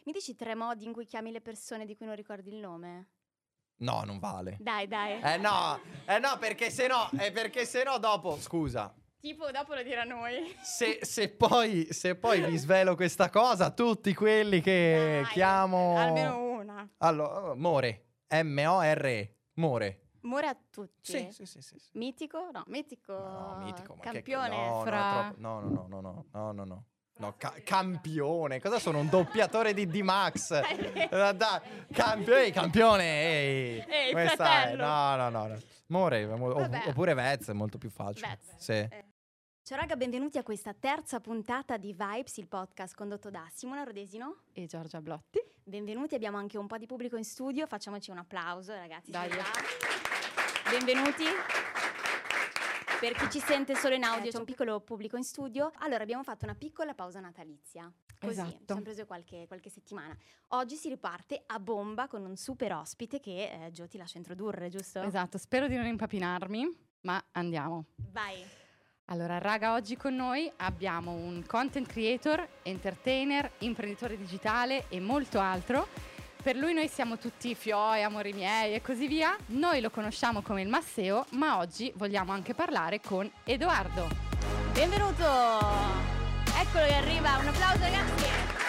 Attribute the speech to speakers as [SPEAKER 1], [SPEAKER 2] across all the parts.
[SPEAKER 1] Mi dici 3 modi in cui chiami le persone di cui non ricordi il nome?
[SPEAKER 2] No, non vale.
[SPEAKER 1] Dai.
[SPEAKER 2] No, perché sennò dopo, scusa.
[SPEAKER 1] Tipo, dopo lo dirà noi.
[SPEAKER 2] Se poi vi svelo questa cosa, tutti quelli che
[SPEAKER 1] Dai,
[SPEAKER 2] chiamo...
[SPEAKER 1] almeno una.
[SPEAKER 2] Allora, More, M-O-R-E, More.
[SPEAKER 1] Amore a tutti.
[SPEAKER 2] Sì.
[SPEAKER 1] Mitico? No, Mitico.
[SPEAKER 2] No, mitico, ma
[SPEAKER 1] campione.
[SPEAKER 2] no,
[SPEAKER 3] fra...
[SPEAKER 2] no. No, campione. Cosa sono? Un doppiatore di D-Max? Campione.
[SPEAKER 1] Ehi,
[SPEAKER 2] Questa
[SPEAKER 1] fratello.
[SPEAKER 2] No. More,
[SPEAKER 1] Vabbè.
[SPEAKER 2] oppure Vez, è molto più facile.
[SPEAKER 1] Vez.
[SPEAKER 2] Sì.
[SPEAKER 1] Ciao raga, benvenuti a questa terza puntata di Vibes, il podcast condotto da Simona Rodesino
[SPEAKER 3] e Giorgia Blotti.
[SPEAKER 1] Benvenuti, abbiamo anche un po' di pubblico in studio, facciamoci un applauso ragazzi.
[SPEAKER 3] Dai.
[SPEAKER 1] Benvenuti. Per chi ci sente solo in audio, c'è un piccolo pubblico in studio. Allora, abbiamo fatto una piccola pausa natalizia. Così,
[SPEAKER 3] Esatto.
[SPEAKER 1] ci abbiamo preso qualche settimana. Oggi si riparte a bomba con un super ospite che Gio ti lascia introdurre, giusto?
[SPEAKER 3] Esatto, spero di non impapinarmi, ma andiamo.
[SPEAKER 1] Vai.
[SPEAKER 3] Allora, raga, oggi con noi abbiamo un content creator, entertainer, imprenditore digitale e molto altro. Per lui noi siamo tutti fioi, amori miei e così via. Noi lo conosciamo come il Masseo, ma oggi vogliamo anche parlare con Edoardo.
[SPEAKER 1] Benvenuto! Eccolo che arriva, un applauso ragazzi!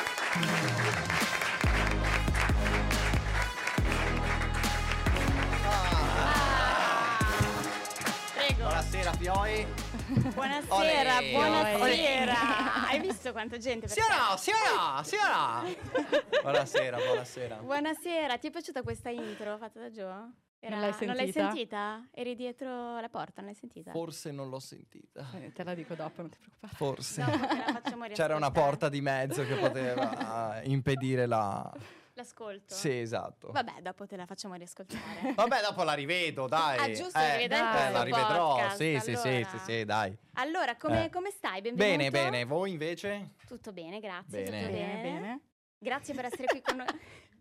[SPEAKER 1] Prego.
[SPEAKER 2] Buonasera, Fioi.
[SPEAKER 1] Buonasera,
[SPEAKER 2] Olè.
[SPEAKER 1] buonasera. Hai visto quanta gente?
[SPEAKER 2] Sì o no? Buonasera.
[SPEAKER 1] Buonasera, ti è piaciuta questa intro fatta da Gio?
[SPEAKER 3] Non l'hai
[SPEAKER 1] Non l'hai
[SPEAKER 3] sentita?
[SPEAKER 1] sentita? Eri dietro la porta, non l'hai sentita?
[SPEAKER 2] Forse non l'ho sentita.
[SPEAKER 3] Te la dico dopo, non ti preoccupare.
[SPEAKER 2] Forse.
[SPEAKER 1] Dopo te la facciamo riascoltare.
[SPEAKER 2] C'era una porta di mezzo che poteva impedire
[SPEAKER 1] L'ascolto?
[SPEAKER 2] Sì, esatto.
[SPEAKER 1] Vabbè, dopo te la facciamo riascoltare.
[SPEAKER 2] Vabbè, dopo la rivedo, dai.
[SPEAKER 1] Ah, giusto, la rivedete in questo
[SPEAKER 2] la rivedrò.
[SPEAKER 1] podcast,
[SPEAKER 2] Sì, dai.
[SPEAKER 1] Allora, come stai? Benvenuto.
[SPEAKER 2] Bene. Voi invece?
[SPEAKER 1] Tutto bene, grazie.
[SPEAKER 2] Bene.
[SPEAKER 1] Tutto
[SPEAKER 3] Bene.
[SPEAKER 1] Grazie per essere qui con noi.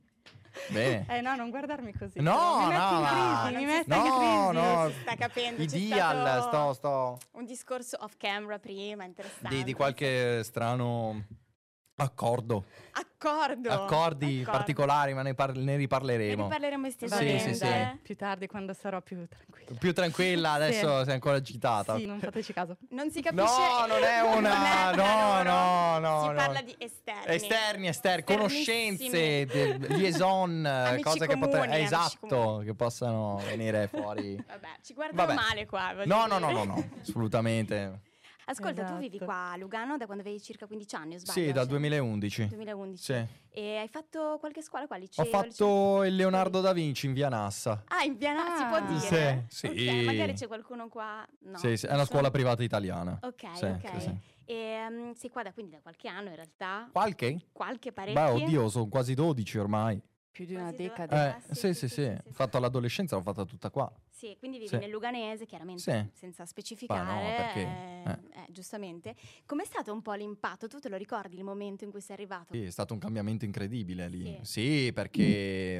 [SPEAKER 2] Bene.
[SPEAKER 3] No, non guardarmi così.
[SPEAKER 2] No,
[SPEAKER 3] mi metti in
[SPEAKER 2] ma-
[SPEAKER 3] crisi, mi
[SPEAKER 1] non si
[SPEAKER 3] metti in crisi.
[SPEAKER 2] No.
[SPEAKER 1] Si sta capendo.
[SPEAKER 2] I
[SPEAKER 1] c'è
[SPEAKER 2] dial,
[SPEAKER 1] stato
[SPEAKER 2] sto
[SPEAKER 1] un discorso off camera prima, interessante.
[SPEAKER 2] di qualche strano accordi
[SPEAKER 1] Accordo.
[SPEAKER 2] particolari, ma ne
[SPEAKER 1] Ne
[SPEAKER 2] riparleremo.
[SPEAKER 1] riparleremo
[SPEAKER 3] Va
[SPEAKER 1] estesamente.
[SPEAKER 3] bene,
[SPEAKER 2] Sì.
[SPEAKER 3] più tardi quando sarò più tranquilla.
[SPEAKER 2] Più tranquilla, adesso sei ancora agitata.
[SPEAKER 3] Sì, non fateci caso.
[SPEAKER 1] Non si capisce.
[SPEAKER 2] No, non è una. No.
[SPEAKER 1] Si parla di esterni.
[SPEAKER 2] Esterni, conoscenze, liaison,
[SPEAKER 1] Amici
[SPEAKER 2] cose che
[SPEAKER 1] comuni,
[SPEAKER 2] potrebbero.
[SPEAKER 1] amici
[SPEAKER 2] Esatto,
[SPEAKER 1] comuni.
[SPEAKER 2] che possano venire fuori.
[SPEAKER 1] Vabbè, ci guardano
[SPEAKER 2] Vabbè.
[SPEAKER 1] male qua. voglio dire.
[SPEAKER 2] No, assolutamente.
[SPEAKER 1] Ascolta, tu
[SPEAKER 3] Esatto.
[SPEAKER 1] vivi qua a Lugano da quando avevi circa 15 anni, o sbaglio?
[SPEAKER 2] Sì, dal
[SPEAKER 1] Cioè,
[SPEAKER 2] 2011.
[SPEAKER 1] 2011.
[SPEAKER 2] Sì.
[SPEAKER 1] E hai fatto qualche scuola qua? Liceo?
[SPEAKER 2] Ho fatto il Leonardo da Vinci in via Nassa.
[SPEAKER 1] Ah, in Viana, si può
[SPEAKER 3] Ah.
[SPEAKER 1] dire?
[SPEAKER 2] Sì.
[SPEAKER 1] Ok, magari c'è qualcuno qua. No.
[SPEAKER 2] Sì, è una scuola privata italiana.
[SPEAKER 1] Ok,
[SPEAKER 2] Sì,
[SPEAKER 1] ok.
[SPEAKER 2] sì.
[SPEAKER 1] E sei qua quindi da qualche anno in realtà?
[SPEAKER 2] Qualche?
[SPEAKER 1] Qualche
[SPEAKER 2] Beh,
[SPEAKER 1] parecchio?
[SPEAKER 2] oddio, sono quasi 12 ormai.
[SPEAKER 3] Più di una
[SPEAKER 1] Quasi due-
[SPEAKER 3] decade.
[SPEAKER 2] Sì. Ho fatto l'adolescenza, l'ho fatta tutta qua.
[SPEAKER 1] Sì, quindi vivi
[SPEAKER 2] Sì.
[SPEAKER 1] nel Luganese, chiaramente
[SPEAKER 2] Sì.
[SPEAKER 1] senza specificare.
[SPEAKER 2] Ma no, perché?
[SPEAKER 1] Giustamente. Com'è stato un po' l'impatto? Tu te lo ricordi il momento in cui sei arrivato?
[SPEAKER 2] Sì, è stato un cambiamento incredibile lì.
[SPEAKER 1] Sì.
[SPEAKER 2] Sì, perché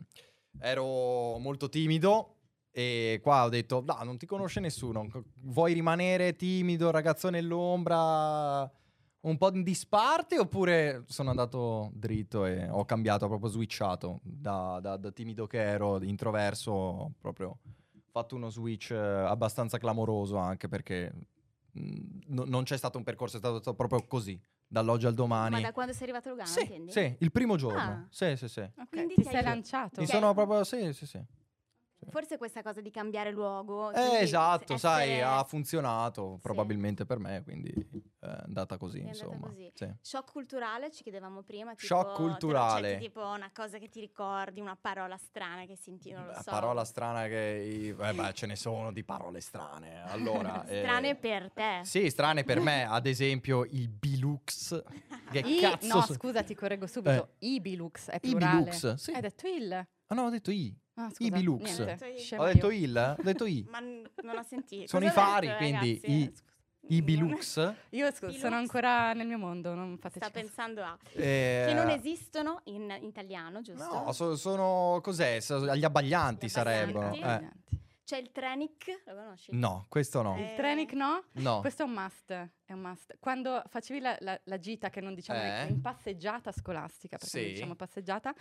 [SPEAKER 2] ero molto timido e qua ho detto, no, non ti conosce nessuno, vuoi rimanere timido, ragazzo nell'ombra, un po' in disparte, oppure sono andato dritto e ho cambiato, ho proprio switchato da timido che ero, introverso, ho proprio fatto uno switch abbastanza clamoroso, anche perché non c'è stato un percorso, è stato proprio così, dall'oggi al domani.
[SPEAKER 1] Ma da quando sei arrivato a Lugano,
[SPEAKER 2] Sì,
[SPEAKER 1] intendi?
[SPEAKER 2] sì, il primo giorno.
[SPEAKER 1] Ah.
[SPEAKER 2] Sì.
[SPEAKER 3] Ok,
[SPEAKER 1] Quindi
[SPEAKER 3] ti
[SPEAKER 1] ti
[SPEAKER 3] sei
[SPEAKER 1] hai-
[SPEAKER 3] lanciato.
[SPEAKER 2] Mi
[SPEAKER 1] Ok.
[SPEAKER 2] sono proprio, sì.
[SPEAKER 1] Forse questa cosa di cambiare luogo. quindi
[SPEAKER 2] Esatto, sai,
[SPEAKER 1] essere-
[SPEAKER 2] ha funzionato probabilmente per me, quindi è andata così,
[SPEAKER 1] È andata
[SPEAKER 2] insomma.
[SPEAKER 1] così.
[SPEAKER 2] Sì.
[SPEAKER 1] Shock culturale, ci chiedevamo prima. Tipo,
[SPEAKER 2] Shock culturale.
[SPEAKER 1] c'è tipo una cosa che ti ricordi, una parola strana che senti, non lo
[SPEAKER 2] La
[SPEAKER 1] so.
[SPEAKER 2] parola strana che... beh, ce ne sono di parole strane. Allora,
[SPEAKER 1] Strane per te.
[SPEAKER 2] Sì, strane per me, ad esempio il Bilux. Che cazzo
[SPEAKER 3] No,
[SPEAKER 2] so-
[SPEAKER 3] scusa, ti correggo subito. Ibilux è plurale.
[SPEAKER 2] Ibilux, sì.
[SPEAKER 3] Hai detto il?
[SPEAKER 2] Ah no, ho detto I.
[SPEAKER 3] Ah, scusa,
[SPEAKER 2] Ibilux.
[SPEAKER 3] niente,
[SPEAKER 1] Ho
[SPEAKER 3] scema
[SPEAKER 2] Ho detto
[SPEAKER 3] io.
[SPEAKER 2] il? Ho detto I.
[SPEAKER 1] Ma non ho sentito.
[SPEAKER 2] Sono
[SPEAKER 1] Cosa
[SPEAKER 2] i
[SPEAKER 1] ho
[SPEAKER 2] fari,
[SPEAKER 1] detto,
[SPEAKER 2] quindi
[SPEAKER 1] ragazzi?
[SPEAKER 2] i Bilux.
[SPEAKER 3] Io
[SPEAKER 1] Bilux.
[SPEAKER 3] sono ancora nel mio mondo, non fateci
[SPEAKER 1] Sta
[SPEAKER 3] caso.
[SPEAKER 1] pensando a...
[SPEAKER 2] Eh,
[SPEAKER 1] Che non esistono in italiano, giusto?
[SPEAKER 2] No, sono cos'è? Gli abbaglianti
[SPEAKER 1] Gli
[SPEAKER 2] sarebbero.
[SPEAKER 1] abbaglianti.
[SPEAKER 2] Eh.
[SPEAKER 1] C'è il Trenic, lo conosci?
[SPEAKER 2] No, questo no.
[SPEAKER 3] Il Trenic no?
[SPEAKER 2] No.
[SPEAKER 3] Questo è un must, è un must. Quando facevi la gita, che non diciamo in passeggiata scolastica, perché non diciamo passeggiata,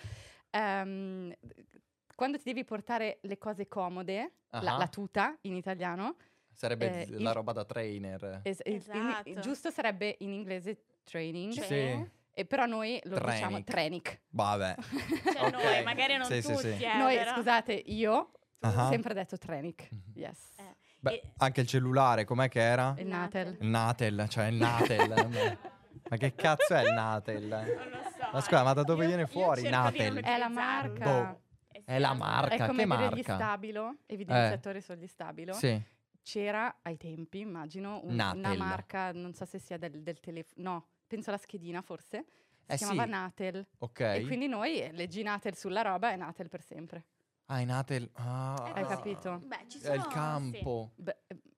[SPEAKER 3] quando ti devi portare le cose comode, la tuta in italiano.
[SPEAKER 2] Sarebbe la roba da trainer.
[SPEAKER 1] Esatto.
[SPEAKER 3] Giusto sarebbe in inglese training.
[SPEAKER 2] Sì.
[SPEAKER 3] E però noi lo
[SPEAKER 2] Trenic.
[SPEAKER 3] diciamo Trenic.
[SPEAKER 2] Vabbè.
[SPEAKER 1] Cioè
[SPEAKER 2] Ok.
[SPEAKER 1] noi, magari non
[SPEAKER 2] Sì, sì,
[SPEAKER 1] tutti,
[SPEAKER 2] sì.
[SPEAKER 3] Noi,
[SPEAKER 1] però.
[SPEAKER 3] scusate, io
[SPEAKER 2] Ah.
[SPEAKER 3] ho sempre detto Trenic. Yes.
[SPEAKER 2] Beh, anche il cellulare, com'è che era?
[SPEAKER 3] Il Natel.
[SPEAKER 2] Il Natel, cioè il Natel. Ma che cazzo è il Natel?
[SPEAKER 1] Non lo so.
[SPEAKER 2] Ma scusa, ma da dove viene fuori
[SPEAKER 1] cerco di non
[SPEAKER 2] Natel?
[SPEAKER 3] È la
[SPEAKER 1] utilizzarlo.
[SPEAKER 3] marca.
[SPEAKER 2] Boh. È la marca,
[SPEAKER 3] È come
[SPEAKER 2] che
[SPEAKER 3] dire gli
[SPEAKER 2] marca?
[SPEAKER 3] Stabilo, evidenziatori sugli Stabilo.
[SPEAKER 2] Sì.
[SPEAKER 3] C'era ai tempi, immagino, una
[SPEAKER 2] Natel.
[SPEAKER 3] marca, non so se sia del telefono, no, penso alla schedina forse, si
[SPEAKER 2] Eh
[SPEAKER 3] chiamava
[SPEAKER 2] sì.
[SPEAKER 3] Natel.
[SPEAKER 2] Ok.
[SPEAKER 3] E quindi noi, leggi Natel sulla roba e Natel per sempre.
[SPEAKER 2] Ah, i Natel. Ah,
[SPEAKER 3] Hai capito?
[SPEAKER 1] Beh, ci
[SPEAKER 2] È
[SPEAKER 1] sono,
[SPEAKER 2] il campo.
[SPEAKER 3] Beh,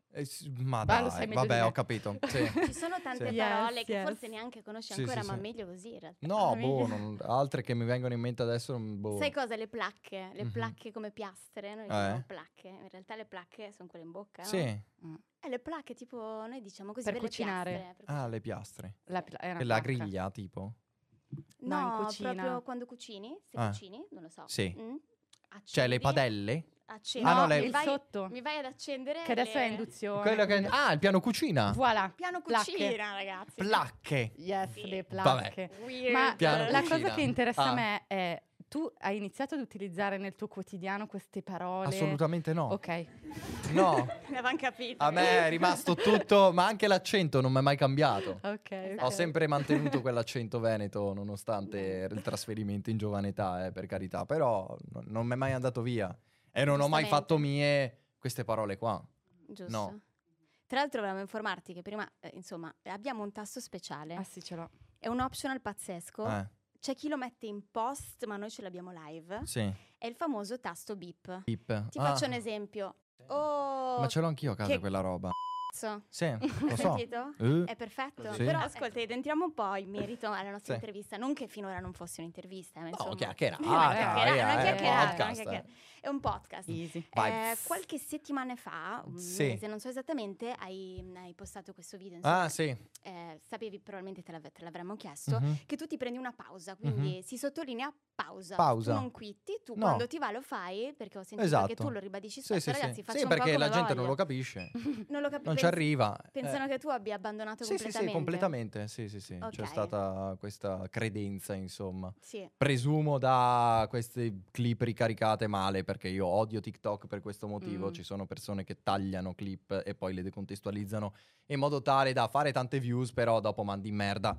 [SPEAKER 2] Ma
[SPEAKER 3] Ma lo
[SPEAKER 2] dai,
[SPEAKER 3] sai meglio di
[SPEAKER 2] vabbè,
[SPEAKER 3] me.
[SPEAKER 2] ho capito. Sì.
[SPEAKER 1] Sì. Ci sono tante
[SPEAKER 2] Sì.
[SPEAKER 1] parole che
[SPEAKER 3] Yes.
[SPEAKER 1] forse neanche conosci
[SPEAKER 2] Sì,
[SPEAKER 1] ancora,
[SPEAKER 2] sì,
[SPEAKER 1] ma
[SPEAKER 2] sì.
[SPEAKER 1] meglio così in realtà.
[SPEAKER 2] No,
[SPEAKER 1] Meglio.
[SPEAKER 2] altre che mi vengono in mente adesso, boh.
[SPEAKER 1] Sai cosa? Le placche. Le
[SPEAKER 2] Mhm.
[SPEAKER 1] placche come piastre, noi diciamo placche. In realtà le placche sono quelle in bocca, no?
[SPEAKER 2] Sì.
[SPEAKER 1] Le placche tipo, noi diciamo così,
[SPEAKER 3] Per
[SPEAKER 1] delle
[SPEAKER 3] cucinare.
[SPEAKER 1] piastre.
[SPEAKER 2] Ah, le piastre.
[SPEAKER 3] è una
[SPEAKER 2] E la
[SPEAKER 3] placca.
[SPEAKER 2] griglia, tipo?
[SPEAKER 3] No, in
[SPEAKER 1] No,
[SPEAKER 3] cucina.
[SPEAKER 1] proprio quando cucini, se
[SPEAKER 2] Ah.
[SPEAKER 1] cucini, non lo so.
[SPEAKER 2] Sì.
[SPEAKER 1] Accendi,
[SPEAKER 2] Cioè, le padelle?
[SPEAKER 1] accendi.
[SPEAKER 2] Ah, no, le-
[SPEAKER 3] il sotto.
[SPEAKER 1] Mi vai ad accendere
[SPEAKER 3] Che adesso
[SPEAKER 1] le-
[SPEAKER 3] è induzione.
[SPEAKER 2] Quello che... Ah, il piano cucina.
[SPEAKER 3] Voilà.
[SPEAKER 1] Piano
[SPEAKER 3] Placche.
[SPEAKER 1] cucina, ragazzi.
[SPEAKER 2] Placche.
[SPEAKER 3] Yes,
[SPEAKER 1] Sì.
[SPEAKER 3] le placche.
[SPEAKER 1] Weird.
[SPEAKER 3] Ma
[SPEAKER 2] Piano
[SPEAKER 3] la
[SPEAKER 2] cucina.
[SPEAKER 3] cosa che interessa
[SPEAKER 2] Ah.
[SPEAKER 3] a me è, tu hai iniziato ad utilizzare nel tuo quotidiano queste parole?
[SPEAKER 2] Assolutamente no.
[SPEAKER 3] Ok.
[SPEAKER 2] No.
[SPEAKER 1] L'avevamo capito.
[SPEAKER 2] A me è rimasto tutto, ma anche l'accento non mi è mai cambiato.
[SPEAKER 3] Ok.
[SPEAKER 1] Esatto.
[SPEAKER 2] Ho sempre mantenuto quell'accento veneto nonostante il trasferimento in giovane età, per carità, però non mi è mai andato via e non ho mai
[SPEAKER 1] Giustamente.
[SPEAKER 2] fatto mie queste parole qua.
[SPEAKER 1] Giusto.
[SPEAKER 2] No.
[SPEAKER 1] Tra l'altro volevamo informarti che prima, insomma, abbiamo un tasto speciale.
[SPEAKER 3] Ah sì, ce l'ho.
[SPEAKER 1] È un optional pazzesco.
[SPEAKER 2] Eh,
[SPEAKER 1] C'è chi lo mette in post, ma noi ce l'abbiamo live.
[SPEAKER 2] sì.
[SPEAKER 1] È il famoso tasto beep.
[SPEAKER 2] Pip.
[SPEAKER 1] Ti
[SPEAKER 2] Ah,
[SPEAKER 1] faccio un esempio. Oh,
[SPEAKER 2] ma ce l'ho anch'io a casa
[SPEAKER 1] che
[SPEAKER 2] quella roba.
[SPEAKER 1] cazzo.
[SPEAKER 2] Sì, lo
[SPEAKER 1] Hai
[SPEAKER 2] so.
[SPEAKER 1] sentito?
[SPEAKER 2] Eh,
[SPEAKER 1] È perfetto.
[SPEAKER 2] Sì.
[SPEAKER 1] Però ascolta, entriamo un po' in merito alla nostra
[SPEAKER 2] Sì.
[SPEAKER 1] intervista. Non che finora non fosse un'intervista, ma
[SPEAKER 2] No,
[SPEAKER 1] insomma.
[SPEAKER 2] chiacchierata,
[SPEAKER 1] Una chiacchierata, una
[SPEAKER 2] podcast.
[SPEAKER 1] chiacchierata. È un podcast.
[SPEAKER 3] Easy.
[SPEAKER 2] Vibes.
[SPEAKER 1] Qualche settimana fa, un
[SPEAKER 2] Sì.
[SPEAKER 1] mese, non so esattamente, hai postato questo video. Insomma,
[SPEAKER 2] Ah, sì.
[SPEAKER 1] sapevi, probabilmente te l'avremmo chiesto,
[SPEAKER 2] Mhm.
[SPEAKER 1] che tu ti prendi una pausa, quindi si sottolinea pausa.
[SPEAKER 2] Pausa.
[SPEAKER 1] Tu non quitti, tu
[SPEAKER 2] No.
[SPEAKER 1] quando ti va lo fai, perché ho sentito
[SPEAKER 2] Esatto.
[SPEAKER 1] che tu lo ribadisci
[SPEAKER 2] Sì,
[SPEAKER 1] spesso,
[SPEAKER 2] sì,
[SPEAKER 1] ragazzi,
[SPEAKER 2] sì.
[SPEAKER 1] faccio
[SPEAKER 2] Sì,
[SPEAKER 1] un po'
[SPEAKER 2] perché la
[SPEAKER 1] come
[SPEAKER 2] gente non
[SPEAKER 1] voglio.
[SPEAKER 2] lo capisce.
[SPEAKER 1] Non lo capi-
[SPEAKER 2] Non ci
[SPEAKER 1] pens-
[SPEAKER 2] arriva.
[SPEAKER 1] Pensano che tu abbia abbandonato
[SPEAKER 2] Sì, sì,
[SPEAKER 1] completamente.
[SPEAKER 2] sì, completamente. Sì, sì, sì. C'è
[SPEAKER 1] Ok.
[SPEAKER 2] stata questa credenza, insomma.
[SPEAKER 1] Sì.
[SPEAKER 2] Presumo da queste clip ricaricate male, perché io odio TikTok per questo motivo.
[SPEAKER 3] Mm.
[SPEAKER 2] Ci sono persone che tagliano clip e poi le decontestualizzano in modo tale da fare tante views, però dopo mandi in merda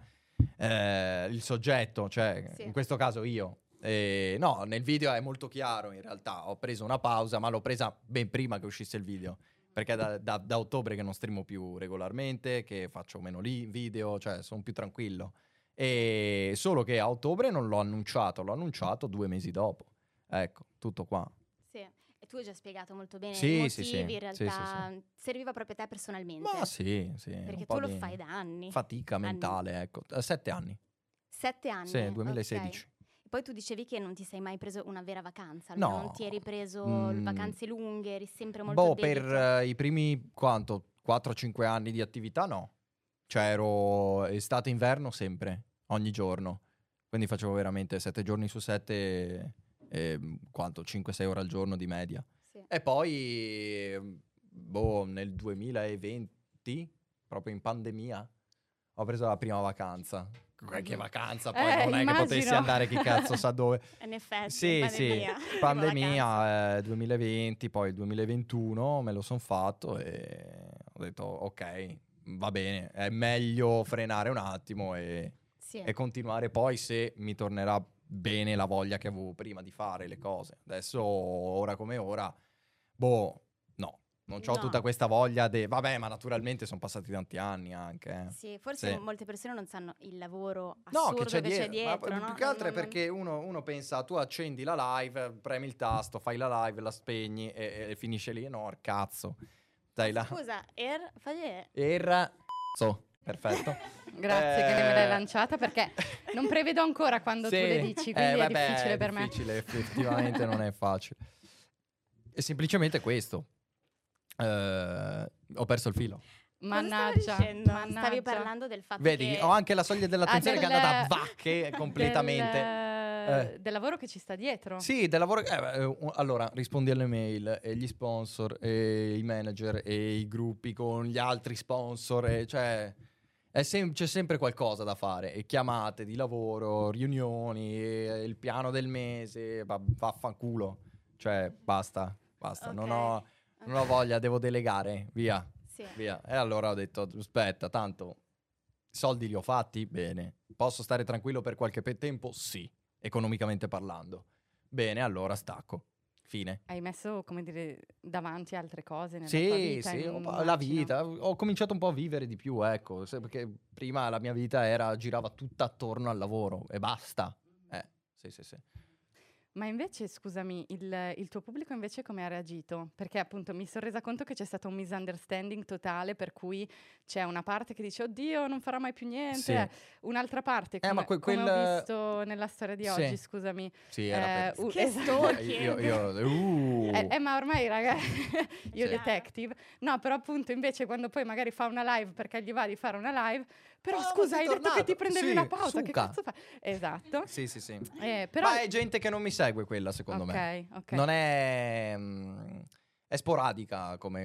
[SPEAKER 2] il soggetto, cioè
[SPEAKER 1] Sì.
[SPEAKER 2] in questo caso io. No, nel video è molto chiaro in realtà. Ho preso una pausa, ma l'ho presa ben prima che uscisse il video. Perché da ottobre che non streamo più regolarmente, che faccio meno video, cioè sono più tranquillo. E solo che a ottobre non l'ho annunciato 2 mesi dopo. Ecco, tutto qua.
[SPEAKER 1] Sì. E tu hai già spiegato molto bene
[SPEAKER 2] Sì,
[SPEAKER 1] i motivi,
[SPEAKER 2] sì, sì.
[SPEAKER 1] in
[SPEAKER 2] Sì,
[SPEAKER 1] realtà
[SPEAKER 2] sì,
[SPEAKER 1] serviva proprio a te personalmente.
[SPEAKER 2] Ma sì, sì.
[SPEAKER 1] Perché
[SPEAKER 2] un po'
[SPEAKER 1] tu lo
[SPEAKER 2] di
[SPEAKER 1] fai da anni.
[SPEAKER 2] fatica
[SPEAKER 1] Anni.
[SPEAKER 2] mentale, ecco. 7 anni.
[SPEAKER 1] 7 anni.
[SPEAKER 2] Sì, 2016.
[SPEAKER 1] Ok. E poi tu dicevi che non ti sei mai preso una vera vacanza,
[SPEAKER 2] No.
[SPEAKER 1] non ti eri preso
[SPEAKER 2] Mm.
[SPEAKER 1] vacanze lunghe, eri sempre molto
[SPEAKER 2] Boh,
[SPEAKER 1] dedicato.
[SPEAKER 2] per i primi, 4-5 anni di attività no. Cioè ero estate e inverno sempre, ogni giorno. Quindi facevo veramente 7 giorni su 7, 5-6 ore al giorno di media.
[SPEAKER 1] Sì.
[SPEAKER 2] E poi, boh, nel 2020, proprio in pandemia, ho preso la prima vacanza. Che vacanza, poi non è che potessi
[SPEAKER 3] immagino.
[SPEAKER 2] andare chi cazzo sa dove.
[SPEAKER 1] In effetti,
[SPEAKER 2] Sì,
[SPEAKER 1] pandemia.
[SPEAKER 2] sì, pandemia 2020, poi il 2021 me lo son fatto e ho detto ok, va bene, è meglio frenare un attimo
[SPEAKER 1] Sì.
[SPEAKER 2] e continuare poi se mi tornerà bene la voglia che avevo prima di fare le cose. Adesso, ora come ora, boh, no. Non ho
[SPEAKER 1] No.
[SPEAKER 2] tutta questa voglia vabbè, ma naturalmente sono passati tanti anni anche.
[SPEAKER 1] Sì, forse
[SPEAKER 2] Sì.
[SPEAKER 1] molte persone non sanno il lavoro
[SPEAKER 2] No,
[SPEAKER 1] assurdo
[SPEAKER 2] che c'è dietro,
[SPEAKER 1] dietro,
[SPEAKER 2] ma
[SPEAKER 1] no?
[SPEAKER 2] più che altro è
[SPEAKER 1] Non-
[SPEAKER 2] perché uno pensa, tu accendi la live, premi il tasto, fai la live, la spegni e finisce lì. No, cazzo. Dai là.
[SPEAKER 1] Scusa, fagli...
[SPEAKER 2] Perfetto.
[SPEAKER 3] Grazie che me l'hai lanciata perché non prevedo ancora quando tu
[SPEAKER 2] Sì.
[SPEAKER 3] le dici, quindi
[SPEAKER 2] Vabbè,
[SPEAKER 3] è difficile per
[SPEAKER 2] difficile, effettivamente non è facile. È semplicemente questo. Ho perso il filo.
[SPEAKER 3] Mannaggia,
[SPEAKER 1] Stavi parlando del fatto
[SPEAKER 2] Vedi,
[SPEAKER 1] che...
[SPEAKER 2] ho anche la soglia dell'attenzione che è andata a vacche completamente.
[SPEAKER 3] Del lavoro che ci sta dietro.
[SPEAKER 2] Sì, del lavoro. Allora, rispondi alle mail, e gli sponsor, e i manager, e i gruppi con gli altri sponsor, cioè c'è sempre qualcosa da fare. E chiamate di lavoro, riunioni, e il piano del mese, vaffanculo. Cioè, basta.
[SPEAKER 1] Ok.
[SPEAKER 2] Non ho voglia, devo delegare, via.
[SPEAKER 1] Sì.
[SPEAKER 2] Via. E allora ho detto, aspetta, tanto soldi li ho fatti, bene. Posso stare tranquillo per qualche tempo? Sì, economicamente parlando. Bene, allora stacco. Fine.
[SPEAKER 3] Hai messo, come dire, davanti altre cose nella tua vita?
[SPEAKER 2] Sì, la
[SPEAKER 3] immagino.
[SPEAKER 2] vita. Ho cominciato un po' a vivere di più, ecco, perché prima la mia vita girava tutta attorno al lavoro e basta. Sì.
[SPEAKER 3] Ma invece, scusami, il tuo pubblico invece come ha reagito? Perché appunto mi sono resa conto che c'è stato un misunderstanding totale, per cui c'è una parte che dice oddio non farà mai più niente, un'altra parte come ho visto nella storia di oggi, scusami.
[SPEAKER 2] Sì, era per...
[SPEAKER 1] Che stalking!
[SPEAKER 3] Ma ormai ragazzi, io detective. No, però appunto invece quando poi magari fa una live perché gli va di fare una live, però scusa, hai detto che ti prendevi una pausa, che cazzo fai? Esatto.
[SPEAKER 2] Sì.
[SPEAKER 3] Però...
[SPEAKER 2] Ma è gente che non mi segue quella, secondo me.
[SPEAKER 3] Ok.
[SPEAKER 2] Non è... è sporadica come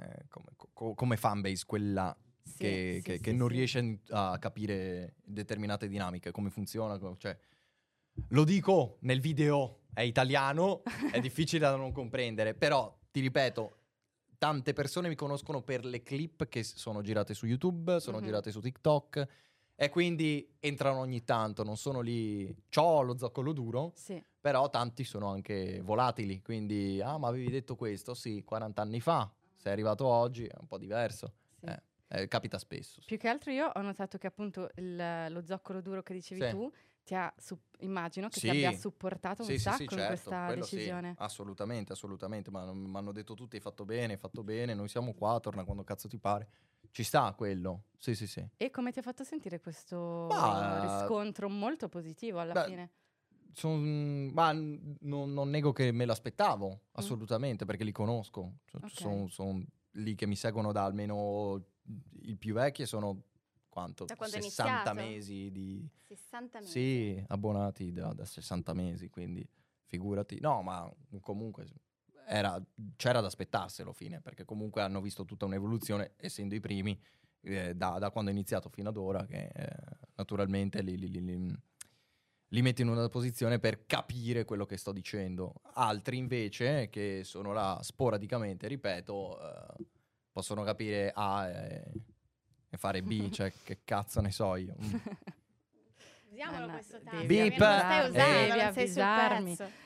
[SPEAKER 2] fanbase quella che non riesce a capire determinate dinamiche, come funziona. Cioè, lo dico nel video, è italiano, è difficile da non comprendere, però ti ripeto, tante persone mi conoscono per le clip che sono girate su YouTube, sono girate su TikTok, e quindi entrano ogni tanto, non sono lì. C'ho lo zoccolo duro, però tanti sono anche volatili, quindi ma avevi detto questo? Sì, 40 anni fa, sei arrivato oggi, è un po' diverso. Capita spesso.
[SPEAKER 3] Più che altro io ho notato che appunto lo zoccolo duro che dicevi tu ti ha immagino che ti abbia supportato un sacco in questa decisione.
[SPEAKER 2] Sì, assolutamente, ma mi hanno detto tutti hai fatto bene, noi siamo qua, torna quando cazzo ti pare. Ci sta quello, sì.
[SPEAKER 3] E come ti ha fatto sentire questo riscontro molto positivo alla fine?
[SPEAKER 2] Non nego che me l'aspettavo, assolutamente, perché li conosco. Sono lì che mi seguono da almeno il più vecchio sono quanto?
[SPEAKER 1] Da quando
[SPEAKER 2] 60 mesi di
[SPEAKER 1] 60 mesi.
[SPEAKER 2] Sì, abbonati da 60 mesi, quindi figurati. No, ma comunque c'era da aspettarselo fine, perché comunque hanno visto tutta un'evoluzione, essendo i primi da quando ho iniziato fino ad ora, che naturalmente li metti in una posizione per capire quello che sto dicendo. Altri invece, che sono là sporadicamente, ripeto, possono capire A e fare B, cioè che cazzo ne so io.
[SPEAKER 1] Usiamolo questo tasto.
[SPEAKER 2] Beep,
[SPEAKER 1] non stai usando, non sei sul
[SPEAKER 3] avvisarmi.
[SPEAKER 1] pezzo.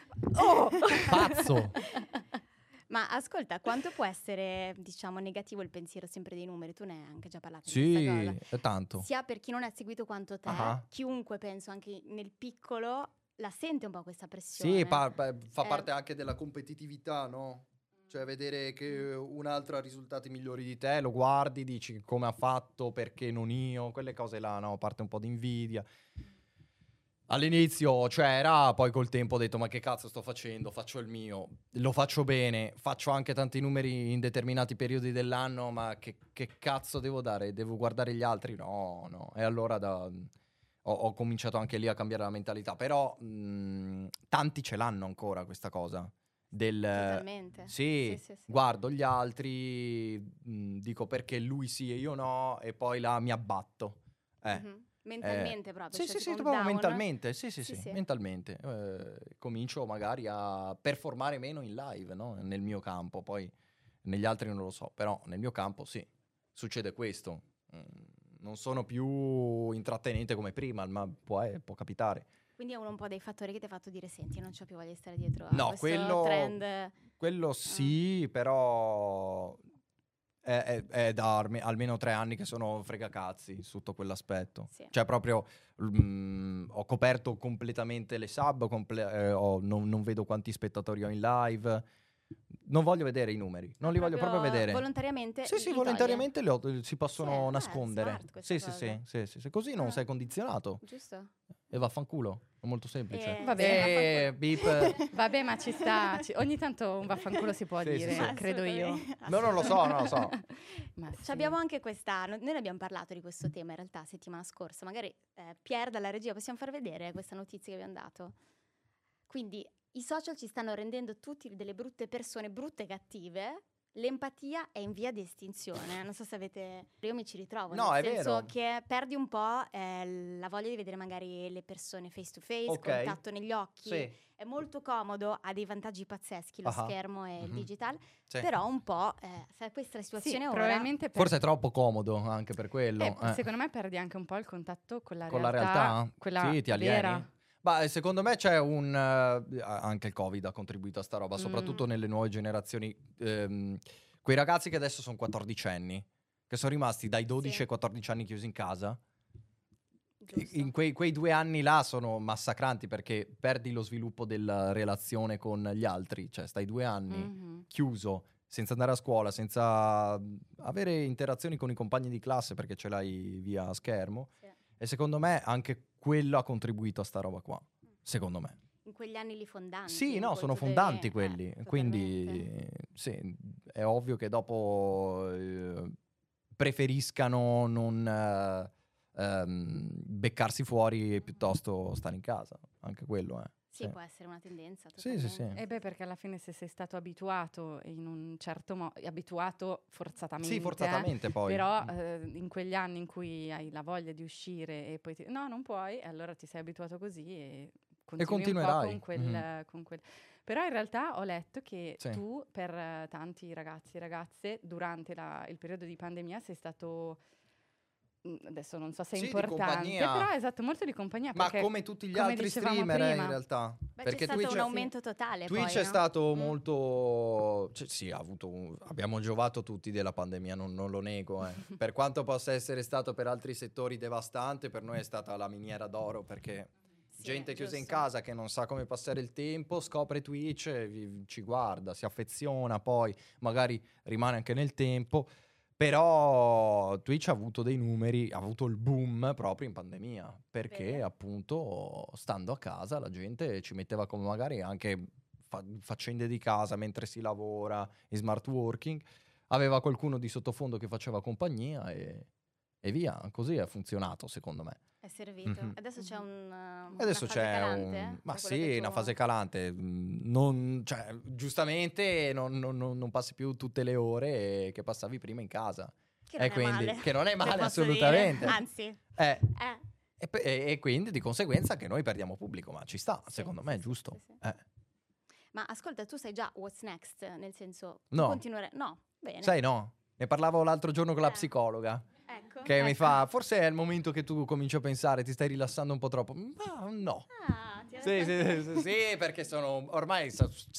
[SPEAKER 2] Pazzo!
[SPEAKER 1] Ma ascolta, quanto può essere, diciamo, negativo il pensiero sempre dei numeri? Tu ne hai anche già parlato di
[SPEAKER 2] Sì,
[SPEAKER 1] questa cosa.
[SPEAKER 2] è tanto.
[SPEAKER 1] Sia per chi non ha seguito quanto te, chiunque penso anche nel piccolo la sente un po' questa pressione.
[SPEAKER 2] Sì, fa parte anche della competitività, no? Cioè vedere che un altro ha risultati migliori di te, lo guardi, dici come ha fatto, perché non io, quelle cose là, no? Parte un po' di invidia. All'inizio c'era, poi col tempo ho detto ma che cazzo sto facendo? Faccio il mio, lo faccio bene, faccio anche tanti numeri in determinati periodi dell'anno, ma che cazzo devo dare? Devo guardare gli altri? No. E allora ho cominciato anche lì a cambiare la mentalità, però tanti ce l'hanno ancora questa cosa.
[SPEAKER 1] Totalmente.
[SPEAKER 2] Sì, guardo gli altri, dico perché lui sì e io no, e poi là mi abbatto.
[SPEAKER 1] Mentalmente proprio.
[SPEAKER 2] Sì, proprio mentalmente, sì, mentalmente. Comincio magari a performare meno in live, no? Nel mio campo, poi negli altri non lo so, però nel mio campo sì, succede questo. Non sono più intrattenente come prima, ma può capitare.
[SPEAKER 1] Quindi è uno un po' dei fattori che ti ha fatto dire senti, non c'ho più voglia di stare dietro a questo trend.
[SPEAKER 2] Quello sì, però è da almeno 3 anni che sono fregacazzi sotto quell'aspetto. Sì. Cioè proprio ho coperto completamente le sub, non vedo quanti spettatori ho in live. Non voglio vedere i numeri, non li voglio proprio vedere.
[SPEAKER 1] Volontariamente?
[SPEAKER 2] Sì, volontariamente si possono nascondere. Sì, così non sei condizionato.
[SPEAKER 1] Giusto.
[SPEAKER 2] E vaffanculo, è molto semplice.
[SPEAKER 3] Vabbè.
[SPEAKER 2] Beep.
[SPEAKER 3] Vabbè, ma ci sta. Ogni tanto un vaffanculo si può
[SPEAKER 2] Sì,
[SPEAKER 3] dire,
[SPEAKER 2] sì, sì.
[SPEAKER 3] credo io.
[SPEAKER 2] No, non lo so.
[SPEAKER 3] Ma sì.
[SPEAKER 1] Ci abbiamo anche noi ne abbiamo parlato di questo tema in realtà settimana scorsa, magari Pier dalla regia possiamo far vedere questa notizia che abbiamo dato. Quindi i social ci stanno rendendo tutti delle brutte persone, brutte e cattive. L'empatia è in via di estinzione, non so se io mi ci ritrovo,
[SPEAKER 2] No,
[SPEAKER 1] nel
[SPEAKER 2] è
[SPEAKER 1] senso
[SPEAKER 2] vero.
[SPEAKER 1] che perdi un po' la voglia di vedere magari le persone face to face,
[SPEAKER 2] Ok.
[SPEAKER 1] contatto negli occhi.
[SPEAKER 2] Sì.
[SPEAKER 1] È molto comodo, ha dei vantaggi pazzeschi lo schermo e il
[SPEAKER 2] Mhm.
[SPEAKER 1] digital,
[SPEAKER 2] Sì.
[SPEAKER 1] però un po' sai, questa è la
[SPEAKER 3] Sì,
[SPEAKER 1] situazione ora.
[SPEAKER 3] probabilmente
[SPEAKER 2] Forse è troppo comodo anche per quello.
[SPEAKER 3] secondo me perdi anche un po' il contatto con la
[SPEAKER 2] Con la
[SPEAKER 3] realtà,
[SPEAKER 2] realtà?
[SPEAKER 3] quella
[SPEAKER 2] Sì, ti alieni.
[SPEAKER 3] vera.
[SPEAKER 2] Ma secondo me c'è anche il Covid ha contribuito a sta roba, soprattutto nelle nuove generazioni. Quei ragazzi che adesso sono 14enni, che sono rimasti dai 12
[SPEAKER 1] Sì.
[SPEAKER 2] ai 14 anni chiusi in casa.
[SPEAKER 1] Giusto.
[SPEAKER 2] In quei 2 anni là sono massacranti perché perdi lo sviluppo della relazione con gli altri. Cioè stai 2 anni
[SPEAKER 3] Mhm.
[SPEAKER 2] chiuso, senza andare a scuola, senza avere interazioni con i compagni di classe perché ce l'hai via schermo.
[SPEAKER 1] Sì.
[SPEAKER 2] E secondo me anche quello ha contribuito a sta roba qua. Secondo me.
[SPEAKER 1] In quegli anni lì fondanti.
[SPEAKER 2] Sì,
[SPEAKER 1] in
[SPEAKER 2] no,
[SPEAKER 1] cui
[SPEAKER 2] sono
[SPEAKER 1] tu
[SPEAKER 2] fondanti
[SPEAKER 1] devi-
[SPEAKER 2] quelli.
[SPEAKER 1] totalmente.
[SPEAKER 2] Quindi sì, è ovvio che dopo preferiscano non beccarsi fuori piuttosto stare in casa. Anche quello,
[SPEAKER 1] Sì,
[SPEAKER 2] Sì.
[SPEAKER 1] può essere una tendenza.
[SPEAKER 2] Sì, sì, sì.
[SPEAKER 1] totalmente.
[SPEAKER 3] E beh, perché alla fine se sei stato abituato in un certo modo, abituato forzatamente,
[SPEAKER 2] Sì, forzatamente poi.
[SPEAKER 3] però in quegli anni in cui hai la voglia di uscire e poi no, non puoi, e allora ti sei abituato così e continui un po'
[SPEAKER 2] continuerai.
[SPEAKER 3] con quel. Però in realtà ho letto che
[SPEAKER 2] Sì.
[SPEAKER 3] tu per tanti ragazzi e ragazze durante il periodo di pandemia sei stato adesso non so se è
[SPEAKER 2] Sì, di
[SPEAKER 3] importante,
[SPEAKER 2] compagnia.
[SPEAKER 3] però esatto, molto di compagnia.
[SPEAKER 2] Ma
[SPEAKER 3] perché,
[SPEAKER 2] come tutti gli
[SPEAKER 3] come
[SPEAKER 2] altri
[SPEAKER 3] dicevamo
[SPEAKER 2] streamer in
[SPEAKER 3] prima,
[SPEAKER 2] realtà.
[SPEAKER 1] Beh,
[SPEAKER 2] Perché
[SPEAKER 1] c'è stato
[SPEAKER 2] Twitch
[SPEAKER 1] un aumento totale
[SPEAKER 2] Twitch
[SPEAKER 1] poi,
[SPEAKER 2] è
[SPEAKER 1] no?
[SPEAKER 2] stato molto... Cioè, sì, abbiamo giovato tutti della pandemia, non lo nego. Per quanto possa essere stato per altri settori devastante, per noi è stata la miniera d'oro, perché
[SPEAKER 1] Sì,
[SPEAKER 2] gente chiusa in
[SPEAKER 1] giusto.
[SPEAKER 2] casa che non sa come passare il tempo, scopre Twitch, ci guarda, si affeziona, poi magari rimane anche nel tempo. Però Twitch ha avuto dei numeri, ha avuto il boom proprio in pandemia, perché
[SPEAKER 1] Vero.
[SPEAKER 2] appunto stando a casa la gente ci metteva come magari anche faccende di casa mentre si lavora, in smart working, aveva qualcuno di sottofondo che faceva compagnia e via, così ha funzionato secondo me.
[SPEAKER 1] È servito.
[SPEAKER 2] Mhm.
[SPEAKER 1] Adesso c'è una
[SPEAKER 2] Adesso
[SPEAKER 1] fase
[SPEAKER 2] c'è
[SPEAKER 1] calante?
[SPEAKER 2] ma
[SPEAKER 1] Per quello che
[SPEAKER 2] sì, una
[SPEAKER 1] tu-
[SPEAKER 2] fase calante, cioè, giustamente non passi più tutte le ore che passavi prima in casa.
[SPEAKER 1] Che non è
[SPEAKER 2] quindi,
[SPEAKER 1] male.
[SPEAKER 2] che non è
[SPEAKER 1] Se
[SPEAKER 2] male
[SPEAKER 1] posso
[SPEAKER 2] assolutamente.
[SPEAKER 1] dire. Anzi.
[SPEAKER 2] E quindi di conseguenza che noi perdiamo pubblico, ma ci sta,
[SPEAKER 1] Sì,
[SPEAKER 2] secondo
[SPEAKER 1] sì,
[SPEAKER 2] me è
[SPEAKER 1] sì,
[SPEAKER 2] giusto.
[SPEAKER 1] sì, Ma ascolta, tu sai già what's next? Nel senso,
[SPEAKER 2] No.
[SPEAKER 1] continuare... No, bene.
[SPEAKER 2] Sai, no? Ne parlavo l'altro giorno con la
[SPEAKER 1] Eh.
[SPEAKER 2] psicologa,
[SPEAKER 1] Ecco.
[SPEAKER 2] che mi
[SPEAKER 1] ecco.
[SPEAKER 2] fa, forse è il momento che tu cominci a pensare, ti stai rilassando un po' troppo. Ma no.
[SPEAKER 1] Ah, ti ha
[SPEAKER 2] Sì,
[SPEAKER 1] detto-
[SPEAKER 2] sì, perché ormai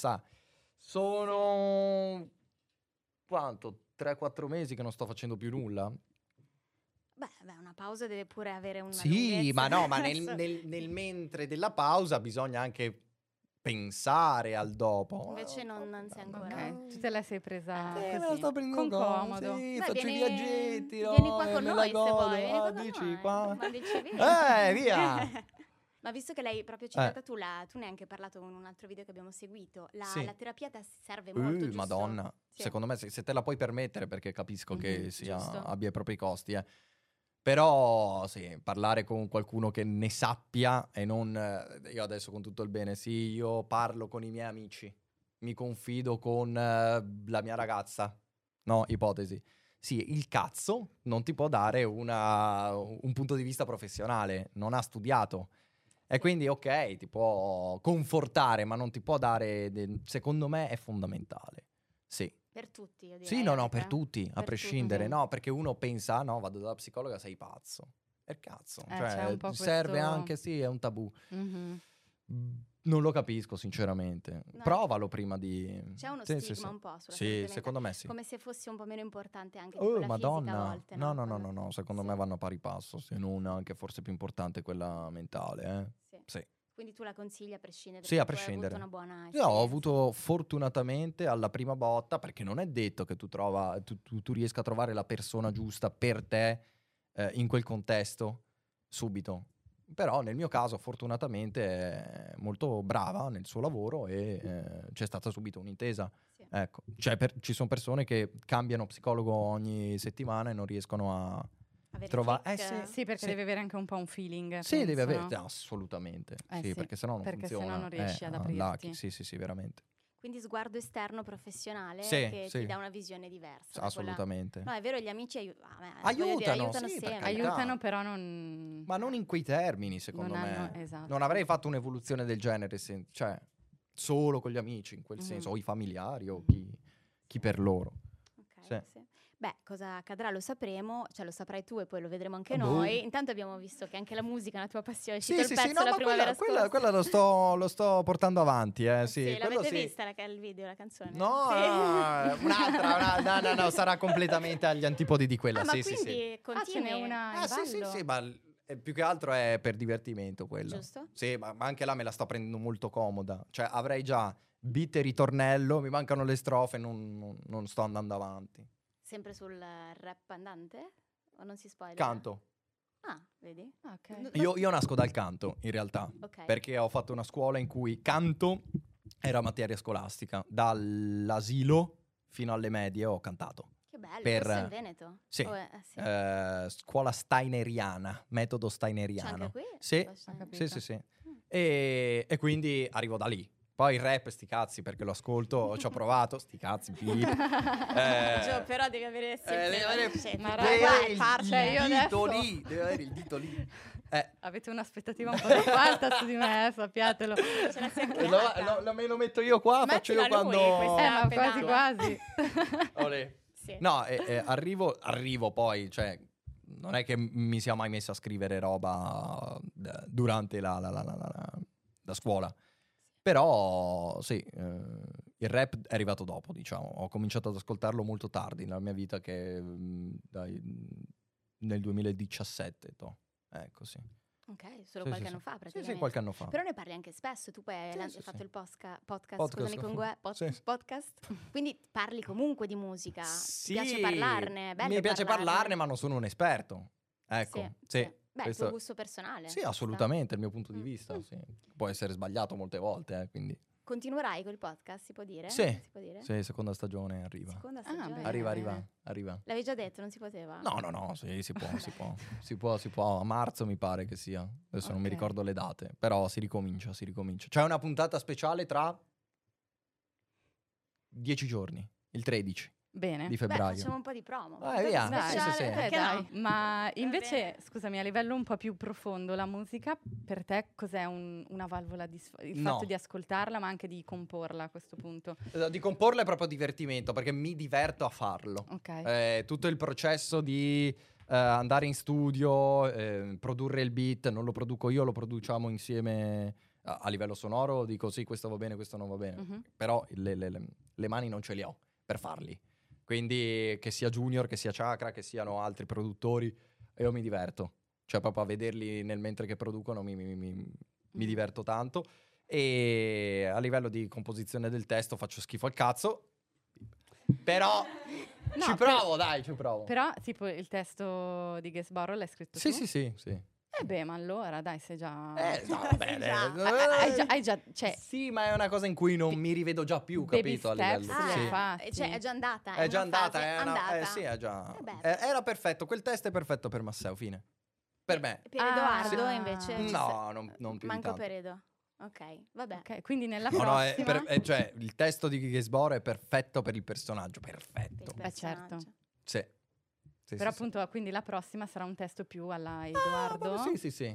[SPEAKER 2] sono quanto? 3-4 mesi che non sto facendo più nulla.
[SPEAKER 1] Beh, una pausa deve pure avere una
[SPEAKER 2] Sì,
[SPEAKER 1] lunghezza.
[SPEAKER 2] ma no, ma
[SPEAKER 1] Adesso-
[SPEAKER 2] nel mentre della pausa bisogna anche pensare al dopo.
[SPEAKER 1] Invece non sei ancora.
[SPEAKER 3] Ok, tu te la sei presa
[SPEAKER 2] Me la
[SPEAKER 3] così,
[SPEAKER 2] sto prendendo
[SPEAKER 3] con
[SPEAKER 2] con-
[SPEAKER 3] comodo.
[SPEAKER 2] Sì,
[SPEAKER 1] Beh,
[SPEAKER 2] faccio i viaggetti, no?
[SPEAKER 1] vieni qua con
[SPEAKER 2] me la
[SPEAKER 1] noi se
[SPEAKER 2] godo.
[SPEAKER 1] vuoi. Vieni qua con
[SPEAKER 2] Dici
[SPEAKER 1] noi.
[SPEAKER 2] qua?
[SPEAKER 1] Ma dici, vieni.
[SPEAKER 2] Via!
[SPEAKER 1] Ma visto che l'hai proprio citata tu, tu ne hai anche parlato in un altro video che abbiamo seguito.
[SPEAKER 2] Sì.
[SPEAKER 1] La terapia serve molto, giusto?
[SPEAKER 2] Madonna,
[SPEAKER 1] Sì.
[SPEAKER 2] secondo me se te la puoi permettere, perché capisco che
[SPEAKER 1] giusto.
[SPEAKER 2] abbia i propri costi, Però sì, parlare con qualcuno che ne sappia e non io adesso con tutto il bene, sì, io parlo con i miei amici, mi confido con la mia ragazza, no, ipotesi. Sì, il cazzo non ti può dare un punto di vista professionale, non ha studiato. E quindi ok, ti può confortare, ma non ti può dare, secondo me è fondamentale. Sì.
[SPEAKER 1] Per tutti, io direi.
[SPEAKER 2] Sì, no,
[SPEAKER 1] anche.
[SPEAKER 2] per tutti, a
[SPEAKER 1] Per
[SPEAKER 2] prescindere.
[SPEAKER 1] tutti.
[SPEAKER 2] No, perché uno pensa, no, vado dalla psicologa, sei pazzo. Per cazzo.
[SPEAKER 3] c'è
[SPEAKER 2] Cioè,
[SPEAKER 3] un po'
[SPEAKER 2] serve
[SPEAKER 3] questo-
[SPEAKER 2] anche, sì, è un tabù.
[SPEAKER 3] Mhm.
[SPEAKER 2] Non lo capisco, sinceramente.
[SPEAKER 1] No.
[SPEAKER 2] Provalo prima di...
[SPEAKER 1] C'è uno
[SPEAKER 2] Sì,
[SPEAKER 1] stigma
[SPEAKER 2] sì, sì.
[SPEAKER 1] un po' sulla salute
[SPEAKER 2] Sì,
[SPEAKER 1] mentale,
[SPEAKER 2] secondo me sì.
[SPEAKER 1] come se fosse un po' meno importante anche di quella
[SPEAKER 2] Madonna.
[SPEAKER 1] fisica a volte,
[SPEAKER 2] No,
[SPEAKER 1] Quando-
[SPEAKER 2] no, secondo
[SPEAKER 1] Sì.
[SPEAKER 2] me vanno a pari passo, se non anche forse più importante quella mentale,
[SPEAKER 1] Sì.
[SPEAKER 2] Sì.
[SPEAKER 1] Quindi tu la consigli a prescindere?
[SPEAKER 2] Sì, a
[SPEAKER 1] perché tu hai
[SPEAKER 2] prescindere.
[SPEAKER 1] avuto una buona
[SPEAKER 2] Io
[SPEAKER 1] esperienza.
[SPEAKER 2] ho avuto fortunatamente alla prima botta, perché non è detto che tu riesca a trovare la persona giusta per te in quel contesto subito. Però nel mio caso fortunatamente è molto brava nel suo lavoro e c'è stata subito un'intesa.
[SPEAKER 1] Sì.
[SPEAKER 2] Ecco, cioè ci sono persone che cambiano psicologo ogni settimana e non riescono a
[SPEAKER 1] Avere
[SPEAKER 2] trovare...
[SPEAKER 1] click.
[SPEAKER 3] Sì, perché
[SPEAKER 2] Sì.
[SPEAKER 3] devi avere anche un po' un feeling.
[SPEAKER 2] Sì,
[SPEAKER 3] penso,
[SPEAKER 2] devi avere...
[SPEAKER 3] no?
[SPEAKER 2] Assolutamente.
[SPEAKER 3] Eh
[SPEAKER 2] sì,
[SPEAKER 3] sì,
[SPEAKER 2] perché sennò non
[SPEAKER 3] perché
[SPEAKER 2] funziona.
[SPEAKER 3] sennò non riesci ad
[SPEAKER 2] là,
[SPEAKER 3] aprirti.
[SPEAKER 2] sì, veramente.
[SPEAKER 1] Quindi sguardo esterno professionale
[SPEAKER 2] Sì,
[SPEAKER 1] che
[SPEAKER 2] sì.
[SPEAKER 1] ti dà una visione diversa. da quella-
[SPEAKER 2] Assolutamente.
[SPEAKER 1] No, è vero, gli amici
[SPEAKER 2] Aiutano, sì, per
[SPEAKER 1] sempre.
[SPEAKER 2] carità.
[SPEAKER 3] Aiutano, però non...
[SPEAKER 2] Ma non in quei termini, secondo
[SPEAKER 3] non
[SPEAKER 2] me.
[SPEAKER 3] hanno- esatto.
[SPEAKER 2] Non avrei fatto un'evoluzione del genere, cioè solo con gli amici, in quel
[SPEAKER 3] Mhm.
[SPEAKER 2] senso, o i familiari, o
[SPEAKER 3] Mhm.
[SPEAKER 2] chi per loro.
[SPEAKER 1] Ok,
[SPEAKER 2] Sì.
[SPEAKER 1] sì. Beh, cosa accadrà lo sapremo, cioè lo saprai tu e poi lo vedremo anche
[SPEAKER 2] Ah, boh.
[SPEAKER 1] noi. Intanto abbiamo visto che anche la musica è una tua passione, è
[SPEAKER 2] Sì,
[SPEAKER 1] uscito
[SPEAKER 2] sì,
[SPEAKER 1] il
[SPEAKER 2] sì,
[SPEAKER 1] pezzo
[SPEAKER 2] no,
[SPEAKER 1] la
[SPEAKER 2] ma
[SPEAKER 1] primavera scorsa.
[SPEAKER 2] quella lo sto portando avanti, sì. quello
[SPEAKER 1] l'avete
[SPEAKER 2] sì.
[SPEAKER 1] vista il video, la canzone?
[SPEAKER 2] No,
[SPEAKER 1] Sì.
[SPEAKER 2] no, sarà completamente agli antipodi di quella,
[SPEAKER 1] Ah, ma
[SPEAKER 2] sì, sì,
[SPEAKER 1] quindi
[SPEAKER 2] sì.
[SPEAKER 1] continui?
[SPEAKER 3] ce n'è una in
[SPEAKER 2] Sì,
[SPEAKER 3] ballo?
[SPEAKER 2] sì, ma più che altro è per divertimento quello.
[SPEAKER 1] Giusto?
[SPEAKER 2] Sì, ma anche là me la sto prendendo molto comoda. Cioè, avrei già beat e ritornello, mi mancano le strofe, non sto andando avanti.
[SPEAKER 1] Sempre sul rap andante? O non si spoiler?
[SPEAKER 2] Canto.
[SPEAKER 1] Ah, vedi?
[SPEAKER 3] Ah, ok.
[SPEAKER 2] Io nasco dal canto, in realtà,
[SPEAKER 1] Ok.
[SPEAKER 2] perché ho fatto una scuola in cui canto era materia scolastica. Dall'asilo fino alle medie ho cantato.
[SPEAKER 1] Che bello,
[SPEAKER 2] per-
[SPEAKER 1] questo è in Veneto?
[SPEAKER 2] Sì.
[SPEAKER 1] Sì.
[SPEAKER 2] Scuola steineriana, metodo
[SPEAKER 1] C'è
[SPEAKER 2] steineriano.
[SPEAKER 1] anche qui?
[SPEAKER 2] Sì,
[SPEAKER 3] Ho capito.
[SPEAKER 2] sì.
[SPEAKER 1] Mm.
[SPEAKER 2] E quindi arrivo da lì. Poi il rap, sti cazzi, perché lo ascolto, ci ho provato, sti cazzi, beep.
[SPEAKER 1] Gio, però devi avere sempre
[SPEAKER 2] devi
[SPEAKER 1] la
[SPEAKER 2] avere-
[SPEAKER 1] ricetta.
[SPEAKER 3] Ma
[SPEAKER 1] Dai,
[SPEAKER 3] raga,
[SPEAKER 1] vai, farci.
[SPEAKER 3] cioè, io
[SPEAKER 2] dito
[SPEAKER 3] adesso-
[SPEAKER 2] lì, deve avere il dito lì.
[SPEAKER 3] Avete un'aspettativa un po' troppo alta su di me, sappiatelo.
[SPEAKER 1] Ce la sei creata.
[SPEAKER 2] Me lo metto io qua, faccio io
[SPEAKER 1] Mettila lui,
[SPEAKER 2] quando...
[SPEAKER 1] questa-
[SPEAKER 3] Ma
[SPEAKER 1] pedale.
[SPEAKER 3] quasi.
[SPEAKER 2] Olè.
[SPEAKER 1] Sì.
[SPEAKER 2] No, arrivo poi, cioè, non è che mi sia mai messo a scrivere roba durante la scuola. Però, sì, il rap è arrivato dopo, diciamo. Ho cominciato ad ascoltarlo molto tardi nella mia vita, che nel 2017, ecco, sì.
[SPEAKER 1] Ok, solo
[SPEAKER 2] Sì,
[SPEAKER 1] qualche
[SPEAKER 2] sì,
[SPEAKER 1] anno
[SPEAKER 2] sì.
[SPEAKER 1] fa
[SPEAKER 2] Sì,
[SPEAKER 1] praticamente.
[SPEAKER 2] sì, qualche anno fa.
[SPEAKER 1] Però ne parli anche spesso, tu poi hai
[SPEAKER 2] Sì,
[SPEAKER 1] fatto
[SPEAKER 2] sì.
[SPEAKER 1] il podcast,
[SPEAKER 2] Podcast.
[SPEAKER 1] scusami con Gue,
[SPEAKER 2] Sì, sì.
[SPEAKER 1] podcast, quindi parli comunque di musica,
[SPEAKER 2] Sì,
[SPEAKER 1] ti piace parlarne, è bello
[SPEAKER 2] mi piace parlarne, ma non sono un esperto. Ecco, sì.
[SPEAKER 1] Beh, il tuo gusto personale.
[SPEAKER 2] Sì,
[SPEAKER 1] ci sta.
[SPEAKER 2] assolutamente, il mio punto di
[SPEAKER 1] Mm.
[SPEAKER 2] vista, sì. Può essere sbagliato molte volte, quindi...
[SPEAKER 1] Continuerai col podcast, si può dire?
[SPEAKER 2] Sì.
[SPEAKER 1] Si può dire?
[SPEAKER 2] Sì, seconda stagione arriva.
[SPEAKER 1] Seconda
[SPEAKER 3] Ah,
[SPEAKER 1] stagione.
[SPEAKER 3] bene.
[SPEAKER 2] Arriva.
[SPEAKER 1] L'avevi già detto, non si poteva?
[SPEAKER 2] No, sì, si può. A marzo mi pare che sia. Adesso non mi
[SPEAKER 3] Ok.
[SPEAKER 2] ricordo le date, però si ricomincia. C'è una puntata speciale tra 10 giorni, il 13
[SPEAKER 3] Bene.
[SPEAKER 2] di
[SPEAKER 1] Beh,
[SPEAKER 2] febbraio.
[SPEAKER 1] facciamo un po' di promo.
[SPEAKER 2] via.
[SPEAKER 3] Dai,
[SPEAKER 1] Speciale,
[SPEAKER 2] sì.
[SPEAKER 1] perché
[SPEAKER 3] dai.
[SPEAKER 1] no?
[SPEAKER 3] Ma invece,
[SPEAKER 1] bene.
[SPEAKER 3] scusami, a livello un po' più profondo, la musica per te cos'è una valvola di il
[SPEAKER 2] No.
[SPEAKER 3] fatto di ascoltarla, ma anche di comporla a questo punto?
[SPEAKER 2] Di comporla è proprio divertimento, perché mi diverto a farlo.
[SPEAKER 3] Ok.
[SPEAKER 2] Tutto il processo di andare in studio, produrre il beat, non lo produco io, lo produciamo insieme a livello sonoro, dico sì, questo va bene, questo non va bene,
[SPEAKER 3] Mhm.
[SPEAKER 2] però le mani non ce le ho per farli. Quindi che sia Junior, che sia Chakra, che siano altri produttori, io mi diverto. Cioè proprio a vederli nel mentre che producono mi diverto tanto. E a livello di composizione del testo faccio schifo al cazzo. Però
[SPEAKER 3] No,
[SPEAKER 2] ci provo, dai, ci provo.
[SPEAKER 3] Però, tipo, il testo di Guess Borrow l'hai scritto
[SPEAKER 2] Sì,
[SPEAKER 3] tu?
[SPEAKER 2] sì.
[SPEAKER 3] Beh, ma allora, dai, sei già...
[SPEAKER 2] No,
[SPEAKER 1] Sì,
[SPEAKER 2] vabbè,
[SPEAKER 1] già.
[SPEAKER 3] Hai già, cioè,
[SPEAKER 2] sì, ma è una cosa in cui non mi rivedo già più,
[SPEAKER 3] baby
[SPEAKER 2] capito? A
[SPEAKER 3] steps
[SPEAKER 2] livello.
[SPEAKER 3] le
[SPEAKER 2] sì.
[SPEAKER 3] fatti.
[SPEAKER 1] Cioè, è già andata.
[SPEAKER 2] È già
[SPEAKER 1] una
[SPEAKER 2] andata,
[SPEAKER 1] fase andata.
[SPEAKER 2] sì, è già.
[SPEAKER 1] Beh.
[SPEAKER 2] Era perfetto, quel test è perfetto per Masseo, fine. Per me.
[SPEAKER 1] Per Edoardo
[SPEAKER 3] Ah.
[SPEAKER 1] invece...
[SPEAKER 3] Sì.
[SPEAKER 2] No, non più di
[SPEAKER 1] Manco
[SPEAKER 2] tanto.
[SPEAKER 1] per Edo. Ok, vabbè.
[SPEAKER 3] ok, quindi nella
[SPEAKER 2] No,
[SPEAKER 3] prossima...
[SPEAKER 2] cioè, il testo di Ghisboro è perfetto per il personaggio, perfetto.
[SPEAKER 1] Per il
[SPEAKER 3] Beh, certo.
[SPEAKER 1] personaggio.
[SPEAKER 2] Sì. Sì,
[SPEAKER 3] Però
[SPEAKER 2] sì,
[SPEAKER 3] appunto, quindi la prossima sarà un testo più alla
[SPEAKER 2] sì.
[SPEAKER 3] Edoardo?
[SPEAKER 2] Ma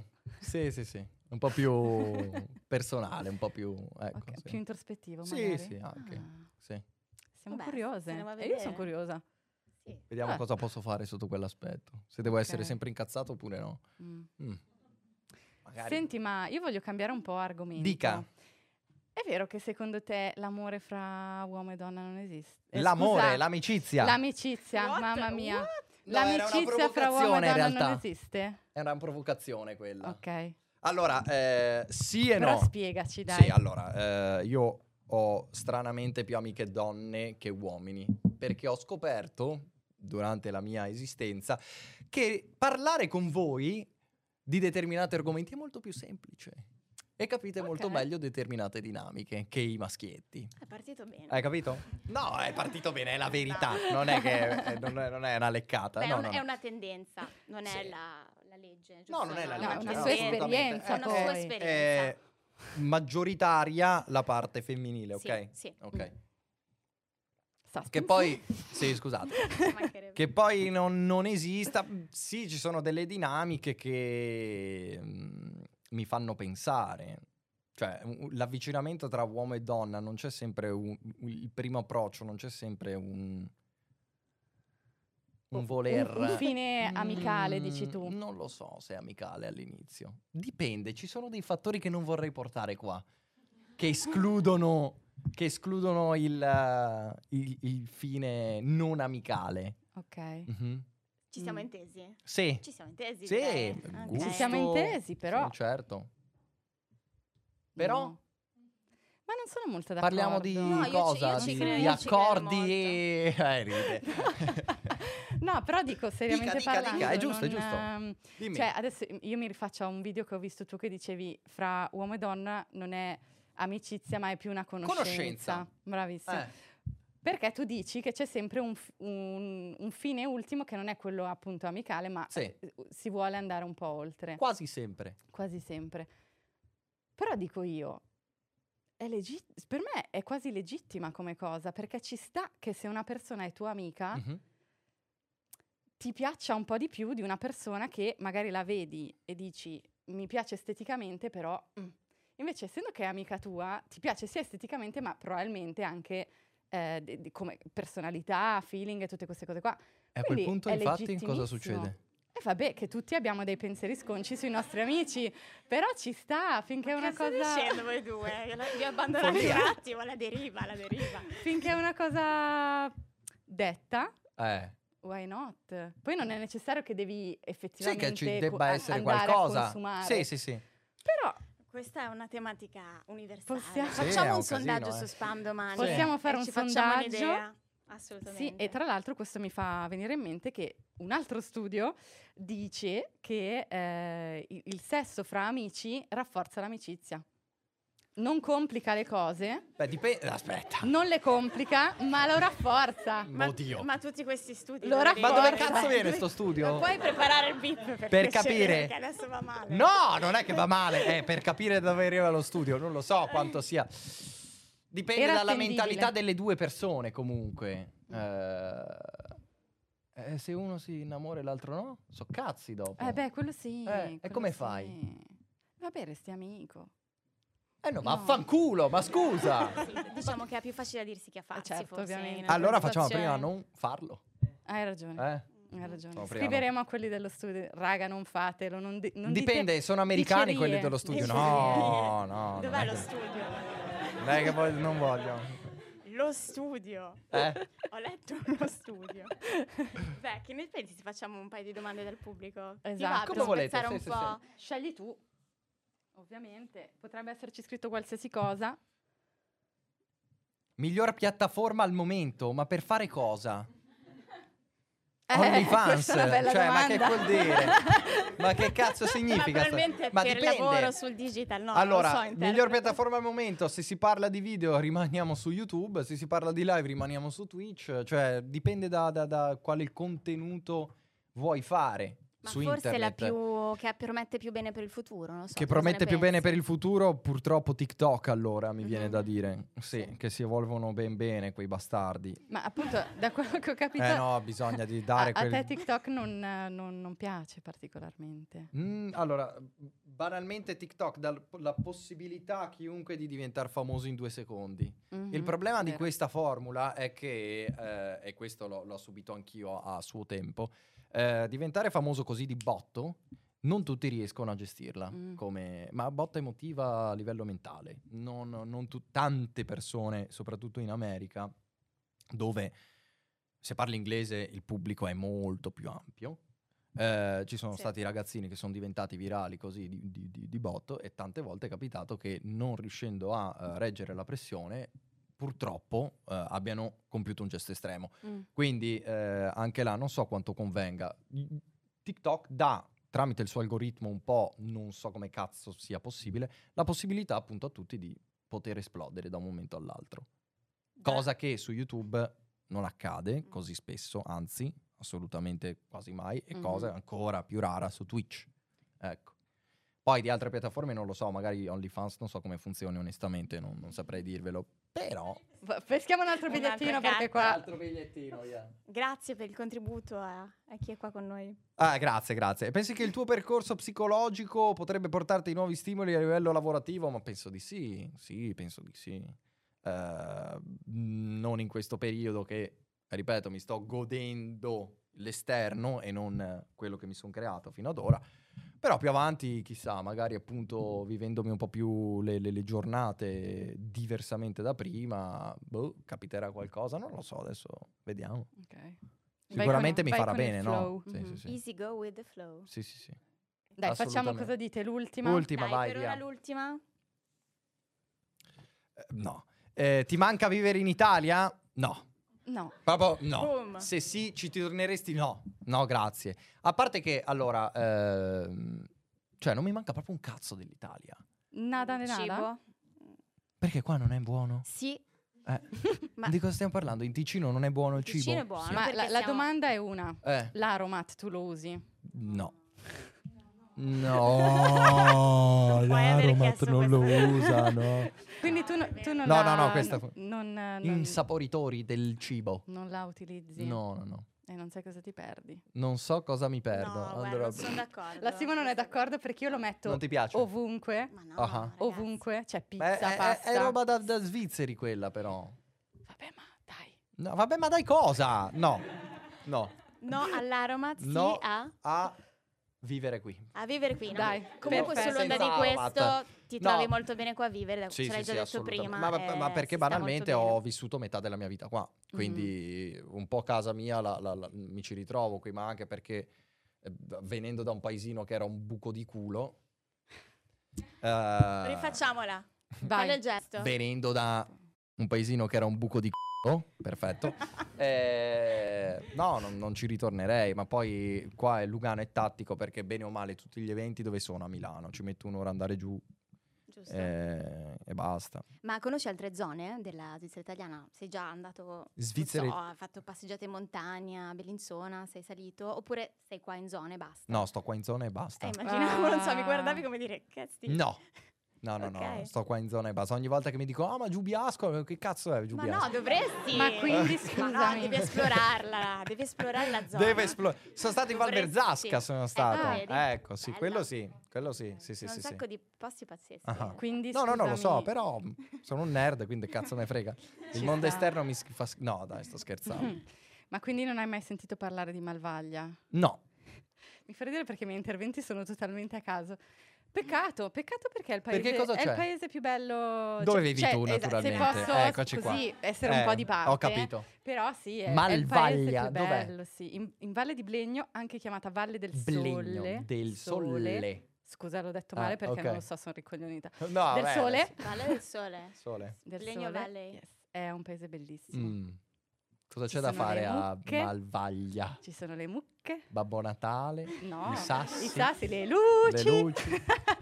[SPEAKER 2] sì. Un po' più personale, un po' più... Ecco,
[SPEAKER 3] Ok,
[SPEAKER 2] sì.
[SPEAKER 3] più introspettivo
[SPEAKER 2] Sì,
[SPEAKER 3] magari?
[SPEAKER 2] sì, anche.
[SPEAKER 3] Ah,
[SPEAKER 2] Sì.
[SPEAKER 3] siamo
[SPEAKER 1] Vabbè,
[SPEAKER 3] curiose.
[SPEAKER 1] staremo a
[SPEAKER 3] E io sono
[SPEAKER 1] vedere.
[SPEAKER 3] curiosa.
[SPEAKER 1] Sì.
[SPEAKER 2] Vediamo cosa posso fare sotto quell'aspetto. Se devo
[SPEAKER 3] Ok.
[SPEAKER 2] essere sempre incazzato oppure no.
[SPEAKER 3] Mm.
[SPEAKER 2] Magari.
[SPEAKER 3] Senti, ma io voglio cambiare un po' argomento.
[SPEAKER 2] Dica.
[SPEAKER 3] È vero che secondo te l'amore fra uomo e donna non esiste?
[SPEAKER 2] L'amore,
[SPEAKER 3] scusa,
[SPEAKER 2] l'amicizia.
[SPEAKER 3] l'amicizia,
[SPEAKER 1] What?
[SPEAKER 3] mamma mia.
[SPEAKER 1] What?
[SPEAKER 2] No, era una
[SPEAKER 3] L'amicizia fra uomo e
[SPEAKER 2] provocazione, in
[SPEAKER 3] donna
[SPEAKER 2] realtà.
[SPEAKER 3] non esiste?
[SPEAKER 2] È una provocazione quella.
[SPEAKER 3] Ok.
[SPEAKER 2] Allora, sì e
[SPEAKER 3] Però
[SPEAKER 2] no.
[SPEAKER 3] spiegaci, dai.
[SPEAKER 2] Sì, allora, io ho stranamente più amiche donne che uomini, perché ho scoperto, durante la mia esistenza, che parlare con voi di determinati argomenti è molto più semplice. E capite molto
[SPEAKER 3] Ok.
[SPEAKER 2] meglio determinate dinamiche che i maschietti.
[SPEAKER 1] È partito bene.
[SPEAKER 2] Hai capito? No, è partito bene, è la verità. Non è che non è una leccata.
[SPEAKER 1] Beh,
[SPEAKER 2] no,
[SPEAKER 1] è
[SPEAKER 2] no.
[SPEAKER 1] una tendenza, non è
[SPEAKER 2] Sì.
[SPEAKER 1] la legge.
[SPEAKER 2] No, non è la
[SPEAKER 3] No, è
[SPEAKER 2] legge.
[SPEAKER 3] una
[SPEAKER 2] no,
[SPEAKER 3] sua
[SPEAKER 2] assolutamente.
[SPEAKER 3] esperienza,
[SPEAKER 1] È una sua
[SPEAKER 3] poi.
[SPEAKER 1] esperienza.
[SPEAKER 2] È maggioritaria la parte femminile, ok?
[SPEAKER 1] Sì, sì.
[SPEAKER 2] Ok.
[SPEAKER 3] Suspense.
[SPEAKER 2] Che poi, sì, scusate,
[SPEAKER 1] Ci mancherebbe.
[SPEAKER 2] che poi non esista. Sì, ci sono delle dinamiche che mi fanno pensare. Cioè, l'avvicinamento tra uomo e donna non c'è sempre il primo approccio, non c'è sempre un voler.
[SPEAKER 3] Un fine amicale, dici tu.
[SPEAKER 2] Non lo so se è amicale all'inizio. Dipende, ci sono dei fattori che non vorrei portare qua, che escludono il fine non amicale.
[SPEAKER 3] Ok.
[SPEAKER 2] Mhm.
[SPEAKER 1] Ci siamo intesi?
[SPEAKER 2] Sì.
[SPEAKER 1] Ci siamo intesi?
[SPEAKER 2] Sì,
[SPEAKER 1] direi. Ok.
[SPEAKER 2] gusto.
[SPEAKER 3] Ci siamo intesi, però.
[SPEAKER 2] Sì, certo. Però
[SPEAKER 3] No. Ma non sono molto d'accordo.
[SPEAKER 2] parliamo di
[SPEAKER 1] No, io
[SPEAKER 2] cosa?
[SPEAKER 1] ci
[SPEAKER 2] Di
[SPEAKER 1] credo,
[SPEAKER 2] di
[SPEAKER 1] io ci credo
[SPEAKER 2] accordi
[SPEAKER 1] molto.
[SPEAKER 2] ride.
[SPEAKER 3] No, però dico seriamente
[SPEAKER 2] Dica,
[SPEAKER 3] parlando.
[SPEAKER 2] è giusto, è
[SPEAKER 3] non,
[SPEAKER 2] giusto. Dimmi.
[SPEAKER 3] Cioè, adesso io mi rifaccio a un video che ho visto tu che dicevi fra uomo e donna non è amicizia, ma è più una conoscenza. Bravissimo. Perché tu dici che c'è sempre un fine ultimo che non è quello appunto amicale, ma
[SPEAKER 2] Sì.
[SPEAKER 3] si vuole andare un po' oltre.
[SPEAKER 2] Quasi sempre.
[SPEAKER 3] Quasi sempre. Però dico io, per me è quasi legittima come cosa, perché ci sta che se una persona è tua amica,
[SPEAKER 2] Mhm.
[SPEAKER 3] ti piaccia un po' di più di una persona che magari la vedi e dici mi piace esteticamente, però invece essendo che è amica tua, ti piace sia esteticamente, ma probabilmente anche come personalità, feeling e tutte queste cose qua.
[SPEAKER 2] E a quel
[SPEAKER 3] Quindi
[SPEAKER 2] punto,
[SPEAKER 3] è
[SPEAKER 2] infatti, cosa
[SPEAKER 3] legittimissimo.
[SPEAKER 2] succede?
[SPEAKER 3] E vabbè, che tutti abbiamo dei pensieri sconci sui nostri amici, però ci sta finché è una
[SPEAKER 1] Che state
[SPEAKER 3] cosa
[SPEAKER 1] dicendo voi due? Vi abbandonate
[SPEAKER 2] Follia.
[SPEAKER 1] un attimo, la deriva.
[SPEAKER 3] finché è una cosa detta.
[SPEAKER 2] Eh.
[SPEAKER 3] Why not? Poi non è necessario che devi
[SPEAKER 2] Sì,
[SPEAKER 3] effettivamente
[SPEAKER 2] che ci debba essere
[SPEAKER 3] andare a
[SPEAKER 2] qualcosa.
[SPEAKER 3] consumare.
[SPEAKER 2] Sì.
[SPEAKER 3] Però
[SPEAKER 1] Questa è una tematica universale.
[SPEAKER 3] Possiamo-
[SPEAKER 2] Sì, è
[SPEAKER 1] Facciamo
[SPEAKER 2] un
[SPEAKER 1] un sondaggio
[SPEAKER 2] casino,
[SPEAKER 1] su Spam domani.
[SPEAKER 3] Possiamo fare
[SPEAKER 1] e
[SPEAKER 3] un
[SPEAKER 1] ci facciamo
[SPEAKER 3] sondaggio.
[SPEAKER 1] un'idea. Assolutamente.
[SPEAKER 3] sì, e tra l'altro questo mi fa venire in mente che un altro studio dice che il sesso fra amici rafforza l'amicizia. Non complica le cose,
[SPEAKER 2] Beh, dipende. Aspetta.
[SPEAKER 3] non le complica, ma lo rafforza.
[SPEAKER 2] Oddio.
[SPEAKER 1] Ma tutti questi studi
[SPEAKER 3] Lo
[SPEAKER 1] dove
[SPEAKER 3] rafforza.
[SPEAKER 2] Ma dove
[SPEAKER 1] arrivare?
[SPEAKER 2] cazzo viene sto studio?
[SPEAKER 1] Non puoi preparare il beep per
[SPEAKER 2] Per
[SPEAKER 1] piacere,
[SPEAKER 2] capire.
[SPEAKER 1] perché adesso va male.
[SPEAKER 2] No, non è che va male. Per capire da dove arriva lo studio. Non lo so quanto sia. Dipende
[SPEAKER 3] Era
[SPEAKER 2] dalla
[SPEAKER 3] attendibile.
[SPEAKER 2] mentalità delle due persone, comunque. Se uno si innamora e l'altro no, so cazzi dopo.
[SPEAKER 3] Beh, quello sì.
[SPEAKER 2] E
[SPEAKER 3] quello
[SPEAKER 2] come
[SPEAKER 3] sì.
[SPEAKER 2] fai?
[SPEAKER 3] Vabbè, resti amico.
[SPEAKER 2] No,
[SPEAKER 3] No.
[SPEAKER 2] vaffanculo, ma scusa.
[SPEAKER 1] Sì, diciamo che è più facile a dirsi che a farsi,
[SPEAKER 3] certo,
[SPEAKER 1] forse,
[SPEAKER 3] ovviamente.
[SPEAKER 1] in alcune
[SPEAKER 2] Allora facciamo
[SPEAKER 1] situazioni.
[SPEAKER 2] prima non farlo.
[SPEAKER 3] Hai ragione. Hai ragione.
[SPEAKER 2] Sono
[SPEAKER 3] Scriveremo a quelli dello studio, raga, non fatelo, non
[SPEAKER 2] Dipende,
[SPEAKER 3] dite
[SPEAKER 2] sono americani
[SPEAKER 3] dicerie.
[SPEAKER 2] quelli dello studio.
[SPEAKER 1] Dicerie.
[SPEAKER 2] No.
[SPEAKER 1] Dov'è
[SPEAKER 2] non è
[SPEAKER 1] lo
[SPEAKER 2] che-
[SPEAKER 1] studio?
[SPEAKER 2] Non è che non voglio.
[SPEAKER 1] Lo studio. Ho letto lo studio. Beh, che ne pensi se facciamo un paio di domande dal pubblico? Ti
[SPEAKER 3] Esatto.
[SPEAKER 1] va per
[SPEAKER 2] Come volete,
[SPEAKER 1] spezzare
[SPEAKER 2] sì,
[SPEAKER 1] un po'?
[SPEAKER 3] Scegli tu. Ovviamente, potrebbe esserci scritto qualsiasi cosa.
[SPEAKER 2] Miglior piattaforma al momento, ma per fare cosa?
[SPEAKER 3] questa
[SPEAKER 2] OnlyFans,
[SPEAKER 3] è una bella
[SPEAKER 2] cioè, ma che
[SPEAKER 3] domanda.
[SPEAKER 2] vuol dire? Ma che cazzo significa? sta-
[SPEAKER 1] Probabilmente
[SPEAKER 2] Ma
[SPEAKER 1] per
[SPEAKER 2] dipende.
[SPEAKER 1] lavoro sul digital, no?
[SPEAKER 2] Allora,
[SPEAKER 1] non lo so,
[SPEAKER 2] miglior
[SPEAKER 1] interpreto.
[SPEAKER 2] piattaforma al momento, se si parla di video rimaniamo su YouTube, se si parla di live rimaniamo su Twitch, cioè dipende da quale contenuto vuoi fare
[SPEAKER 1] Ma
[SPEAKER 2] su
[SPEAKER 1] forse
[SPEAKER 2] internet.
[SPEAKER 1] la più che promette più bene per il futuro, non so.
[SPEAKER 2] Che
[SPEAKER 1] tu cosa
[SPEAKER 2] promette
[SPEAKER 1] ne
[SPEAKER 2] più bene
[SPEAKER 1] pensi?
[SPEAKER 2] per il futuro, purtroppo TikTok allora mi viene
[SPEAKER 1] Mhm.
[SPEAKER 2] da dire. Sì, che si evolvono ben bene quei bastardi.
[SPEAKER 3] Ma appunto, da quello che ho capito,
[SPEAKER 2] No, bisogna di dare
[SPEAKER 3] a
[SPEAKER 2] quel...
[SPEAKER 3] te TikTok non piace particolarmente.
[SPEAKER 2] Allora, banalmente TikTok dà la possibilità a chiunque di diventare famoso in 2 secondi. Il
[SPEAKER 3] Mhm,
[SPEAKER 2] problema di
[SPEAKER 3] vero.
[SPEAKER 2] questa formula è che, e questo l'ho subito anch'io a suo tempo, diventare famoso così di botto, non tutti riescono a gestirla, ma botta emotiva a livello mentale. Non tante persone, soprattutto in America, dove se parli inglese il pubblico è molto più ampio. Ci sono
[SPEAKER 1] Sì.
[SPEAKER 2] stati ragazzini che sono diventati virali così di botto, e tante volte è capitato che, non riuscendo a reggere la pressione, purtroppo abbiano compiuto un gesto estremo. Quindi anche là non so quanto convenga. TikTok dà tramite il suo algoritmo un po', non so come cazzo sia possibile, la possibilità appunto a tutti di poter esplodere da un momento all'altro. Cosa che su YouTube non accade così spesso, anzi, assolutamente quasi mai, e cosa ancora più rara su Twitch. Ecco. Poi di altre piattaforme non lo so, magari OnlyFans non so come funzioni onestamente, non saprei dirvelo, però...
[SPEAKER 3] Peschiamo un altro bigliettino perché qua...
[SPEAKER 2] altro bigliettino,
[SPEAKER 1] Grazie per il contributo a chi è qua con noi.
[SPEAKER 2] Grazie. Pensi che il tuo percorso psicologico potrebbe portarti nuovi stimoli a livello lavorativo? Ma penso di sì, penso di sì. Non in questo periodo che, ripeto, mi sto godendo l'esterno e non quello che mi sono creato fino ad ora. Però più avanti, chissà, magari appunto vivendomi un po' più le giornate diversamente da prima, capiterà qualcosa, non lo so, adesso vediamo.
[SPEAKER 3] Okay.
[SPEAKER 2] Sicuramente mi
[SPEAKER 3] vai
[SPEAKER 2] farà
[SPEAKER 3] con il
[SPEAKER 2] bene,
[SPEAKER 3] flow.
[SPEAKER 2] no? Sì.
[SPEAKER 1] Easy go with the flow.
[SPEAKER 2] Sì.
[SPEAKER 3] Dai, facciamo
[SPEAKER 2] Assolutamente.
[SPEAKER 3] cosa dite, l'ultima?
[SPEAKER 2] Ultima,
[SPEAKER 1] Dai,
[SPEAKER 2] vai,
[SPEAKER 1] per
[SPEAKER 2] via.
[SPEAKER 1] ora l'ultima.
[SPEAKER 2] No. Ti manca vivere in Italia? No.
[SPEAKER 3] No.
[SPEAKER 2] Proprio no.
[SPEAKER 1] Boom.
[SPEAKER 2] Se sì, ci torneresti? No. No, grazie. A parte che, allora, cioè non mi manca proprio un cazzo dell'Italia.
[SPEAKER 3] Nada de nada?
[SPEAKER 1] Cibo?
[SPEAKER 2] Perché qua non è buono?
[SPEAKER 1] Sì. Ma
[SPEAKER 2] Di cosa stiamo parlando? In Ticino non è buono il cibo?
[SPEAKER 1] Ticino è buono.
[SPEAKER 3] Ma
[SPEAKER 1] perché
[SPEAKER 3] la
[SPEAKER 1] siamo-
[SPEAKER 3] domanda è una.
[SPEAKER 2] Eh,
[SPEAKER 3] L'Aromat tu lo usi?
[SPEAKER 2] no. No,
[SPEAKER 1] Non puoi aver
[SPEAKER 2] l'Aromat
[SPEAKER 1] chiesto
[SPEAKER 2] non lo
[SPEAKER 1] questa-
[SPEAKER 2] usa, no.
[SPEAKER 3] Quindi tu non
[SPEAKER 2] No,
[SPEAKER 3] la...
[SPEAKER 2] no, questa
[SPEAKER 3] non,
[SPEAKER 2] Insaporitori del cibo.
[SPEAKER 3] non la utilizzi?
[SPEAKER 2] No.
[SPEAKER 3] E non sai cosa ti perdi.
[SPEAKER 2] Non so cosa mi perdo.
[SPEAKER 1] No, guarda,
[SPEAKER 2] Allora,
[SPEAKER 1] non sono d'accordo.
[SPEAKER 3] La Simo non è d'accordo perché io lo metto
[SPEAKER 2] non ti piace?
[SPEAKER 3] ovunque.
[SPEAKER 1] Ma no,
[SPEAKER 2] Ah.
[SPEAKER 1] ragazzi.
[SPEAKER 3] Ovunque. C'è
[SPEAKER 2] Beh,
[SPEAKER 3] pizza, pasta.
[SPEAKER 2] è roba da svizzeri quella però.
[SPEAKER 3] Vabbè, ma dai.
[SPEAKER 2] No, vabbè, ma dai cosa? No.
[SPEAKER 1] No all'aromat, sì
[SPEAKER 2] No.
[SPEAKER 1] a
[SPEAKER 2] Vivere qui.
[SPEAKER 1] vivere qui. No?
[SPEAKER 3] Dai,
[SPEAKER 1] Comunque
[SPEAKER 3] perfetto.
[SPEAKER 1] sull'onda di
[SPEAKER 2] Senza
[SPEAKER 1] questo
[SPEAKER 2] Aromat.
[SPEAKER 1] ti
[SPEAKER 2] No.
[SPEAKER 1] trovi molto bene qua a vivere, ce l'hai già detto
[SPEAKER 2] assolutamente.
[SPEAKER 1] prima.
[SPEAKER 2] Ma perché
[SPEAKER 1] si sta
[SPEAKER 2] banalmente
[SPEAKER 1] molto
[SPEAKER 2] ho
[SPEAKER 1] bene.
[SPEAKER 2] vissuto metà della mia vita qua, quindi un po' casa mia mi ci ritrovo qui, ma anche perché venendo da un paesino che era un buco di culo,
[SPEAKER 1] Rifacciamola.
[SPEAKER 3] Vai.
[SPEAKER 1] Fallo il gesto.
[SPEAKER 2] venendo da un paesino che era un buco di culo, perfetto, no, non ci ritornerei, ma poi qua Lugano è tattico perché bene o male tutti gli eventi dove sono a Milano, ci metto un'ora ad andare giù
[SPEAKER 1] Giusto.
[SPEAKER 2] e basta.
[SPEAKER 1] Ma conosci altre zone della Svizzera italiana? Sei già andato,
[SPEAKER 2] Svizzera-
[SPEAKER 1] non so, hai fatto passeggiate in montagna, a Bellinzona, sei salito? Oppure sei qua in zona e basta?
[SPEAKER 2] No, sto qua in zona e basta.
[SPEAKER 1] Immaginavo, non so, mi guardavi come dire, che sti...
[SPEAKER 2] No,
[SPEAKER 1] Ok.
[SPEAKER 2] sto qua in zona e basta. Ogni volta che mi dico, ma Giubiasco, che cazzo è
[SPEAKER 1] Ma
[SPEAKER 2] Giubiasco?
[SPEAKER 1] no, dovresti.
[SPEAKER 3] Ma quindi,
[SPEAKER 1] Ma no,
[SPEAKER 3] scusami.
[SPEAKER 1] devi esplorarla, devi esplorare la zona.
[SPEAKER 2] Sono stato in Val
[SPEAKER 1] Dovresti,
[SPEAKER 2] Verzasca,
[SPEAKER 1] sì.
[SPEAKER 2] sono stato.
[SPEAKER 1] vedi?
[SPEAKER 2] Ecco, sì,
[SPEAKER 1] Bello.
[SPEAKER 2] quello sì, sì.
[SPEAKER 1] Sono un
[SPEAKER 2] sì.
[SPEAKER 1] sacco di posti pazzeschi.
[SPEAKER 2] Ah.
[SPEAKER 3] Quindi,
[SPEAKER 2] No, non lo so,
[SPEAKER 3] scusami.
[SPEAKER 2] però sono un nerd, quindi cazzo me frega. Il
[SPEAKER 3] Ci
[SPEAKER 2] mondo
[SPEAKER 3] sta.
[SPEAKER 2] esterno mi fa... No, dai, sto scherzando.
[SPEAKER 3] Ma quindi non hai mai sentito parlare di Malvaglia?
[SPEAKER 2] No,
[SPEAKER 3] Mi fa ridere perché i miei interventi sono totalmente a caso. Peccato perché è il paese,
[SPEAKER 2] Perché cosa
[SPEAKER 3] è
[SPEAKER 2] c'è?
[SPEAKER 3] il paese più bello.
[SPEAKER 2] Dove vivi tu,
[SPEAKER 3] se
[SPEAKER 2] naturalmente?
[SPEAKER 3] posso
[SPEAKER 2] Eccoci qua.
[SPEAKER 3] così essere un po' di parte.
[SPEAKER 2] Ho capito.
[SPEAKER 3] Però sì, è il
[SPEAKER 2] Malvaglia,
[SPEAKER 3] paese più
[SPEAKER 2] dov'è?
[SPEAKER 3] bello, sì. In Valle di Blegno, anche chiamata Valle del
[SPEAKER 2] Blegno,
[SPEAKER 3] Sole.
[SPEAKER 2] del Sole.
[SPEAKER 3] Scusa, l'ho detto male perché
[SPEAKER 2] ok.
[SPEAKER 3] non lo so, sono ricoglionita.
[SPEAKER 2] No,
[SPEAKER 3] Del
[SPEAKER 2] vabbè,
[SPEAKER 3] Sole.
[SPEAKER 1] Valle del Sole.
[SPEAKER 2] Sole.
[SPEAKER 3] Del
[SPEAKER 1] Blegno
[SPEAKER 3] Sole.
[SPEAKER 1] Valley.
[SPEAKER 3] Yes, è un paese bellissimo.
[SPEAKER 2] Mm. Cosa
[SPEAKER 3] Ci
[SPEAKER 2] c'è da
[SPEAKER 3] sono
[SPEAKER 2] fare
[SPEAKER 3] le
[SPEAKER 2] a
[SPEAKER 3] mucche.
[SPEAKER 2] Malvaglia?
[SPEAKER 3] Ci sono le mucche.
[SPEAKER 2] Babbo Natale?
[SPEAKER 3] No,
[SPEAKER 2] I sassi?
[SPEAKER 3] le luci.
[SPEAKER 2] Le luci?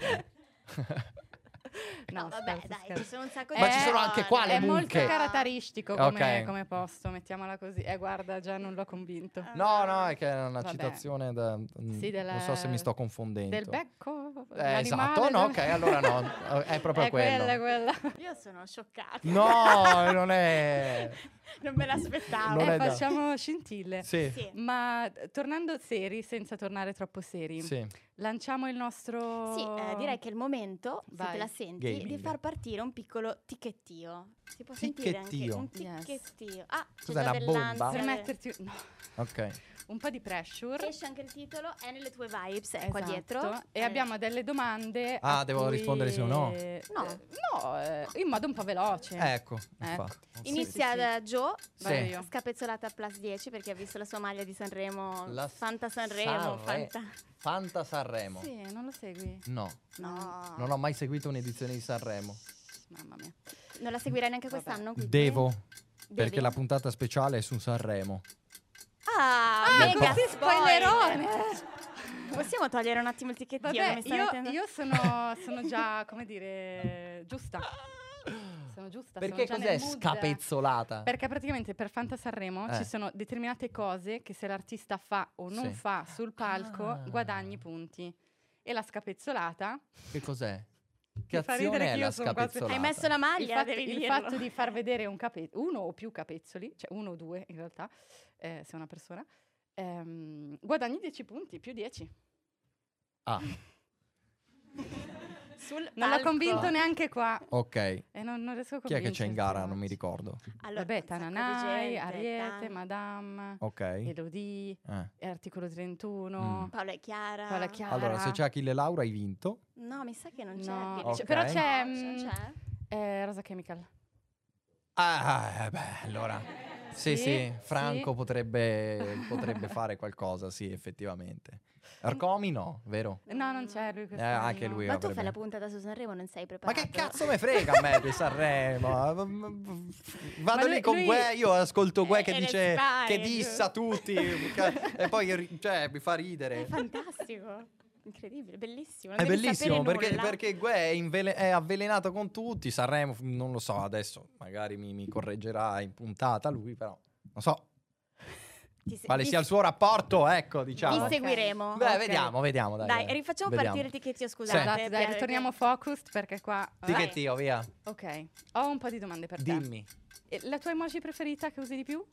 [SPEAKER 1] No, vabbè, dai, ci sono un sacco di
[SPEAKER 2] Ma ci sono anche qua le
[SPEAKER 3] È molto
[SPEAKER 2] mucche.
[SPEAKER 3] caratteristico
[SPEAKER 2] Ok.
[SPEAKER 3] come posto, mettiamola così. Guarda, già non l'ho convinto.
[SPEAKER 2] No, è che è una
[SPEAKER 3] Vabbè.
[SPEAKER 2] citazione da...
[SPEAKER 3] Sì,
[SPEAKER 2] non so se mi sto confondendo.
[SPEAKER 3] Del becco?
[SPEAKER 2] Esatto, no, ok, allora no, è proprio
[SPEAKER 3] è
[SPEAKER 2] quello.
[SPEAKER 3] quella.
[SPEAKER 1] Io sono scioccata.
[SPEAKER 2] No, non è...
[SPEAKER 1] Non me l'aspettavo.
[SPEAKER 2] Non è da-
[SPEAKER 3] Facciamo scintille.
[SPEAKER 2] Sì,
[SPEAKER 1] Sì.
[SPEAKER 3] Ma tornando seri, senza tornare troppo seri,
[SPEAKER 2] sì.
[SPEAKER 3] lanciamo il nostro...
[SPEAKER 1] Sì, direi che è il momento, se
[SPEAKER 3] Vai.
[SPEAKER 1] te la senti,
[SPEAKER 2] Gaming.
[SPEAKER 1] di far partire un piccolo ticchettio. Si può sentire anche
[SPEAKER 2] Ticchettio?
[SPEAKER 1] un
[SPEAKER 3] Yes.
[SPEAKER 1] ticchettio. Ah, c'è
[SPEAKER 2] Cos'è,
[SPEAKER 1] già
[SPEAKER 2] una bomba?
[SPEAKER 3] Per
[SPEAKER 1] dell'ansia.
[SPEAKER 3] metterti no,
[SPEAKER 2] Ok.
[SPEAKER 3] un po' di pressure.
[SPEAKER 1] Esce anche il titolo, è nelle tue vibes, è qua
[SPEAKER 3] Esatto.
[SPEAKER 1] dietro.
[SPEAKER 3] E abbiamo delle domande.
[SPEAKER 2] Ah,
[SPEAKER 3] a
[SPEAKER 2] devo
[SPEAKER 3] cui-
[SPEAKER 2] rispondere sì o no?
[SPEAKER 3] No, in modo un po' veloce.
[SPEAKER 2] Ecco, infatti.
[SPEAKER 1] Inizia
[SPEAKER 3] sì.
[SPEAKER 1] da Joe,
[SPEAKER 3] Vado
[SPEAKER 2] Sì.
[SPEAKER 3] io.
[SPEAKER 1] scapezzolata plus 10 perché ha visto la sua maglia di Sanremo.
[SPEAKER 2] La
[SPEAKER 1] Fanta Sanremo,
[SPEAKER 2] Sanre-
[SPEAKER 1] Fanta.
[SPEAKER 2] Fanta Sanremo.
[SPEAKER 3] Sì, non lo segui.
[SPEAKER 2] No,
[SPEAKER 1] No.
[SPEAKER 2] non ho mai seguito un'edizione di Sanremo.
[SPEAKER 3] Mamma mia.
[SPEAKER 1] Non la seguirai neanche
[SPEAKER 3] Vabbè.
[SPEAKER 1] quest'anno? quindi?
[SPEAKER 2] Devo,
[SPEAKER 1] Devi?
[SPEAKER 2] perché la puntata speciale è su Sanremo.
[SPEAKER 1] Ah,
[SPEAKER 3] Ah,
[SPEAKER 1] mega
[SPEAKER 3] così
[SPEAKER 1] spoiler.
[SPEAKER 3] spoilerone.
[SPEAKER 1] Possiamo togliere un attimo il ticchettino?
[SPEAKER 3] Vabbè,
[SPEAKER 1] mi sta mettendo-
[SPEAKER 3] io sono già, come dire, giusta. Sono giusta.
[SPEAKER 2] Perché
[SPEAKER 3] sono già
[SPEAKER 2] cos'è
[SPEAKER 3] nel mood.
[SPEAKER 2] scapezzolata?
[SPEAKER 3] Perché praticamente per Fanta Sanremo ci sono determinate cose che se l'artista fa o non
[SPEAKER 2] Sì.
[SPEAKER 3] fa sul palco
[SPEAKER 2] Ah.
[SPEAKER 3] guadagni punti. E la scapezzolata,
[SPEAKER 2] Che cos'è?
[SPEAKER 3] Mi
[SPEAKER 2] Che
[SPEAKER 3] fa
[SPEAKER 2] azione
[SPEAKER 3] ridere
[SPEAKER 2] è
[SPEAKER 3] che
[SPEAKER 2] la
[SPEAKER 3] io sono quasi-
[SPEAKER 2] scapezzolata?
[SPEAKER 1] Hai messo la maglia, devi
[SPEAKER 3] il
[SPEAKER 1] dirlo.
[SPEAKER 3] fatto di far vedere uno o più capezzoli, cioè uno o due in realtà, se è una persona, guadagni 10 punti, più 10.
[SPEAKER 2] Ah,
[SPEAKER 1] Sul
[SPEAKER 3] Non l'ho
[SPEAKER 1] palco.
[SPEAKER 3] convinto neanche qua.
[SPEAKER 2] ok.
[SPEAKER 3] E non riesco a
[SPEAKER 2] Chi è che c'è in gara?
[SPEAKER 3] convincerti
[SPEAKER 2] Non mi
[SPEAKER 3] oggi.
[SPEAKER 2] ricordo.
[SPEAKER 1] Allora,
[SPEAKER 3] Vabbè,
[SPEAKER 1] un sacco di
[SPEAKER 3] Tananai,
[SPEAKER 1] gente,
[SPEAKER 3] Ariete, Madame,
[SPEAKER 2] Ok.
[SPEAKER 3] Elodie, Articolo 31,
[SPEAKER 1] Paola e Chiara.
[SPEAKER 3] Paola Chiara.
[SPEAKER 2] Allora, se c'è Achille Laura hai vinto.
[SPEAKER 1] No, mi sa che non c'è.
[SPEAKER 3] No,
[SPEAKER 1] Achille.
[SPEAKER 2] ok.
[SPEAKER 3] però c'è,
[SPEAKER 1] Non c'è?
[SPEAKER 3] Rosa Chemical.
[SPEAKER 2] Beh, allora. Sì,
[SPEAKER 3] Sì,
[SPEAKER 2] Franco
[SPEAKER 3] sì.
[SPEAKER 2] potrebbe fare qualcosa, sì, effettivamente. Arcomi no, vero?
[SPEAKER 3] No, non c'è lui quest'anno.
[SPEAKER 2] Anche lui
[SPEAKER 1] Ma tu
[SPEAKER 2] avrebbe-
[SPEAKER 1] fai la puntata su Sanremo, non sei
[SPEAKER 2] Ma
[SPEAKER 1] preparato?
[SPEAKER 2] che cazzo me frega a me di Sanremo? Vado
[SPEAKER 3] Ma
[SPEAKER 2] lì con
[SPEAKER 3] lui-
[SPEAKER 2] Gue, io ascolto Gue che
[SPEAKER 1] è
[SPEAKER 2] dice
[SPEAKER 1] l'espai,
[SPEAKER 2] che dissa tutti e poi cioè, mi fa
[SPEAKER 1] È
[SPEAKER 2] ridere.
[SPEAKER 1] fantastico. Incredibile, bellissimo. non
[SPEAKER 2] È
[SPEAKER 1] devi
[SPEAKER 2] bellissimo
[SPEAKER 1] sapere
[SPEAKER 2] perché,
[SPEAKER 1] nulla.
[SPEAKER 2] perché Gue è avvelenato con tutti. Sanremo, non lo so, adesso magari mi correggerà in puntata lui, però non so quale
[SPEAKER 1] ti-
[SPEAKER 2] sia il suo rapporto, ecco,
[SPEAKER 1] Ti
[SPEAKER 2] diciamo.
[SPEAKER 3] Ok.
[SPEAKER 1] seguiremo.
[SPEAKER 2] Beh,
[SPEAKER 3] Ok.
[SPEAKER 2] vediamo, dai.
[SPEAKER 1] Dai, rifacciamo
[SPEAKER 2] Vediamo.
[SPEAKER 1] partire il ticchettio, scusate.
[SPEAKER 3] Esatto, dai, ritorniamo focused perché qua...
[SPEAKER 2] Ticchettio, via.
[SPEAKER 3] Ok, ho un po' di domande per te.
[SPEAKER 2] Dimmi.
[SPEAKER 3] La tua emoji preferita che usi di più?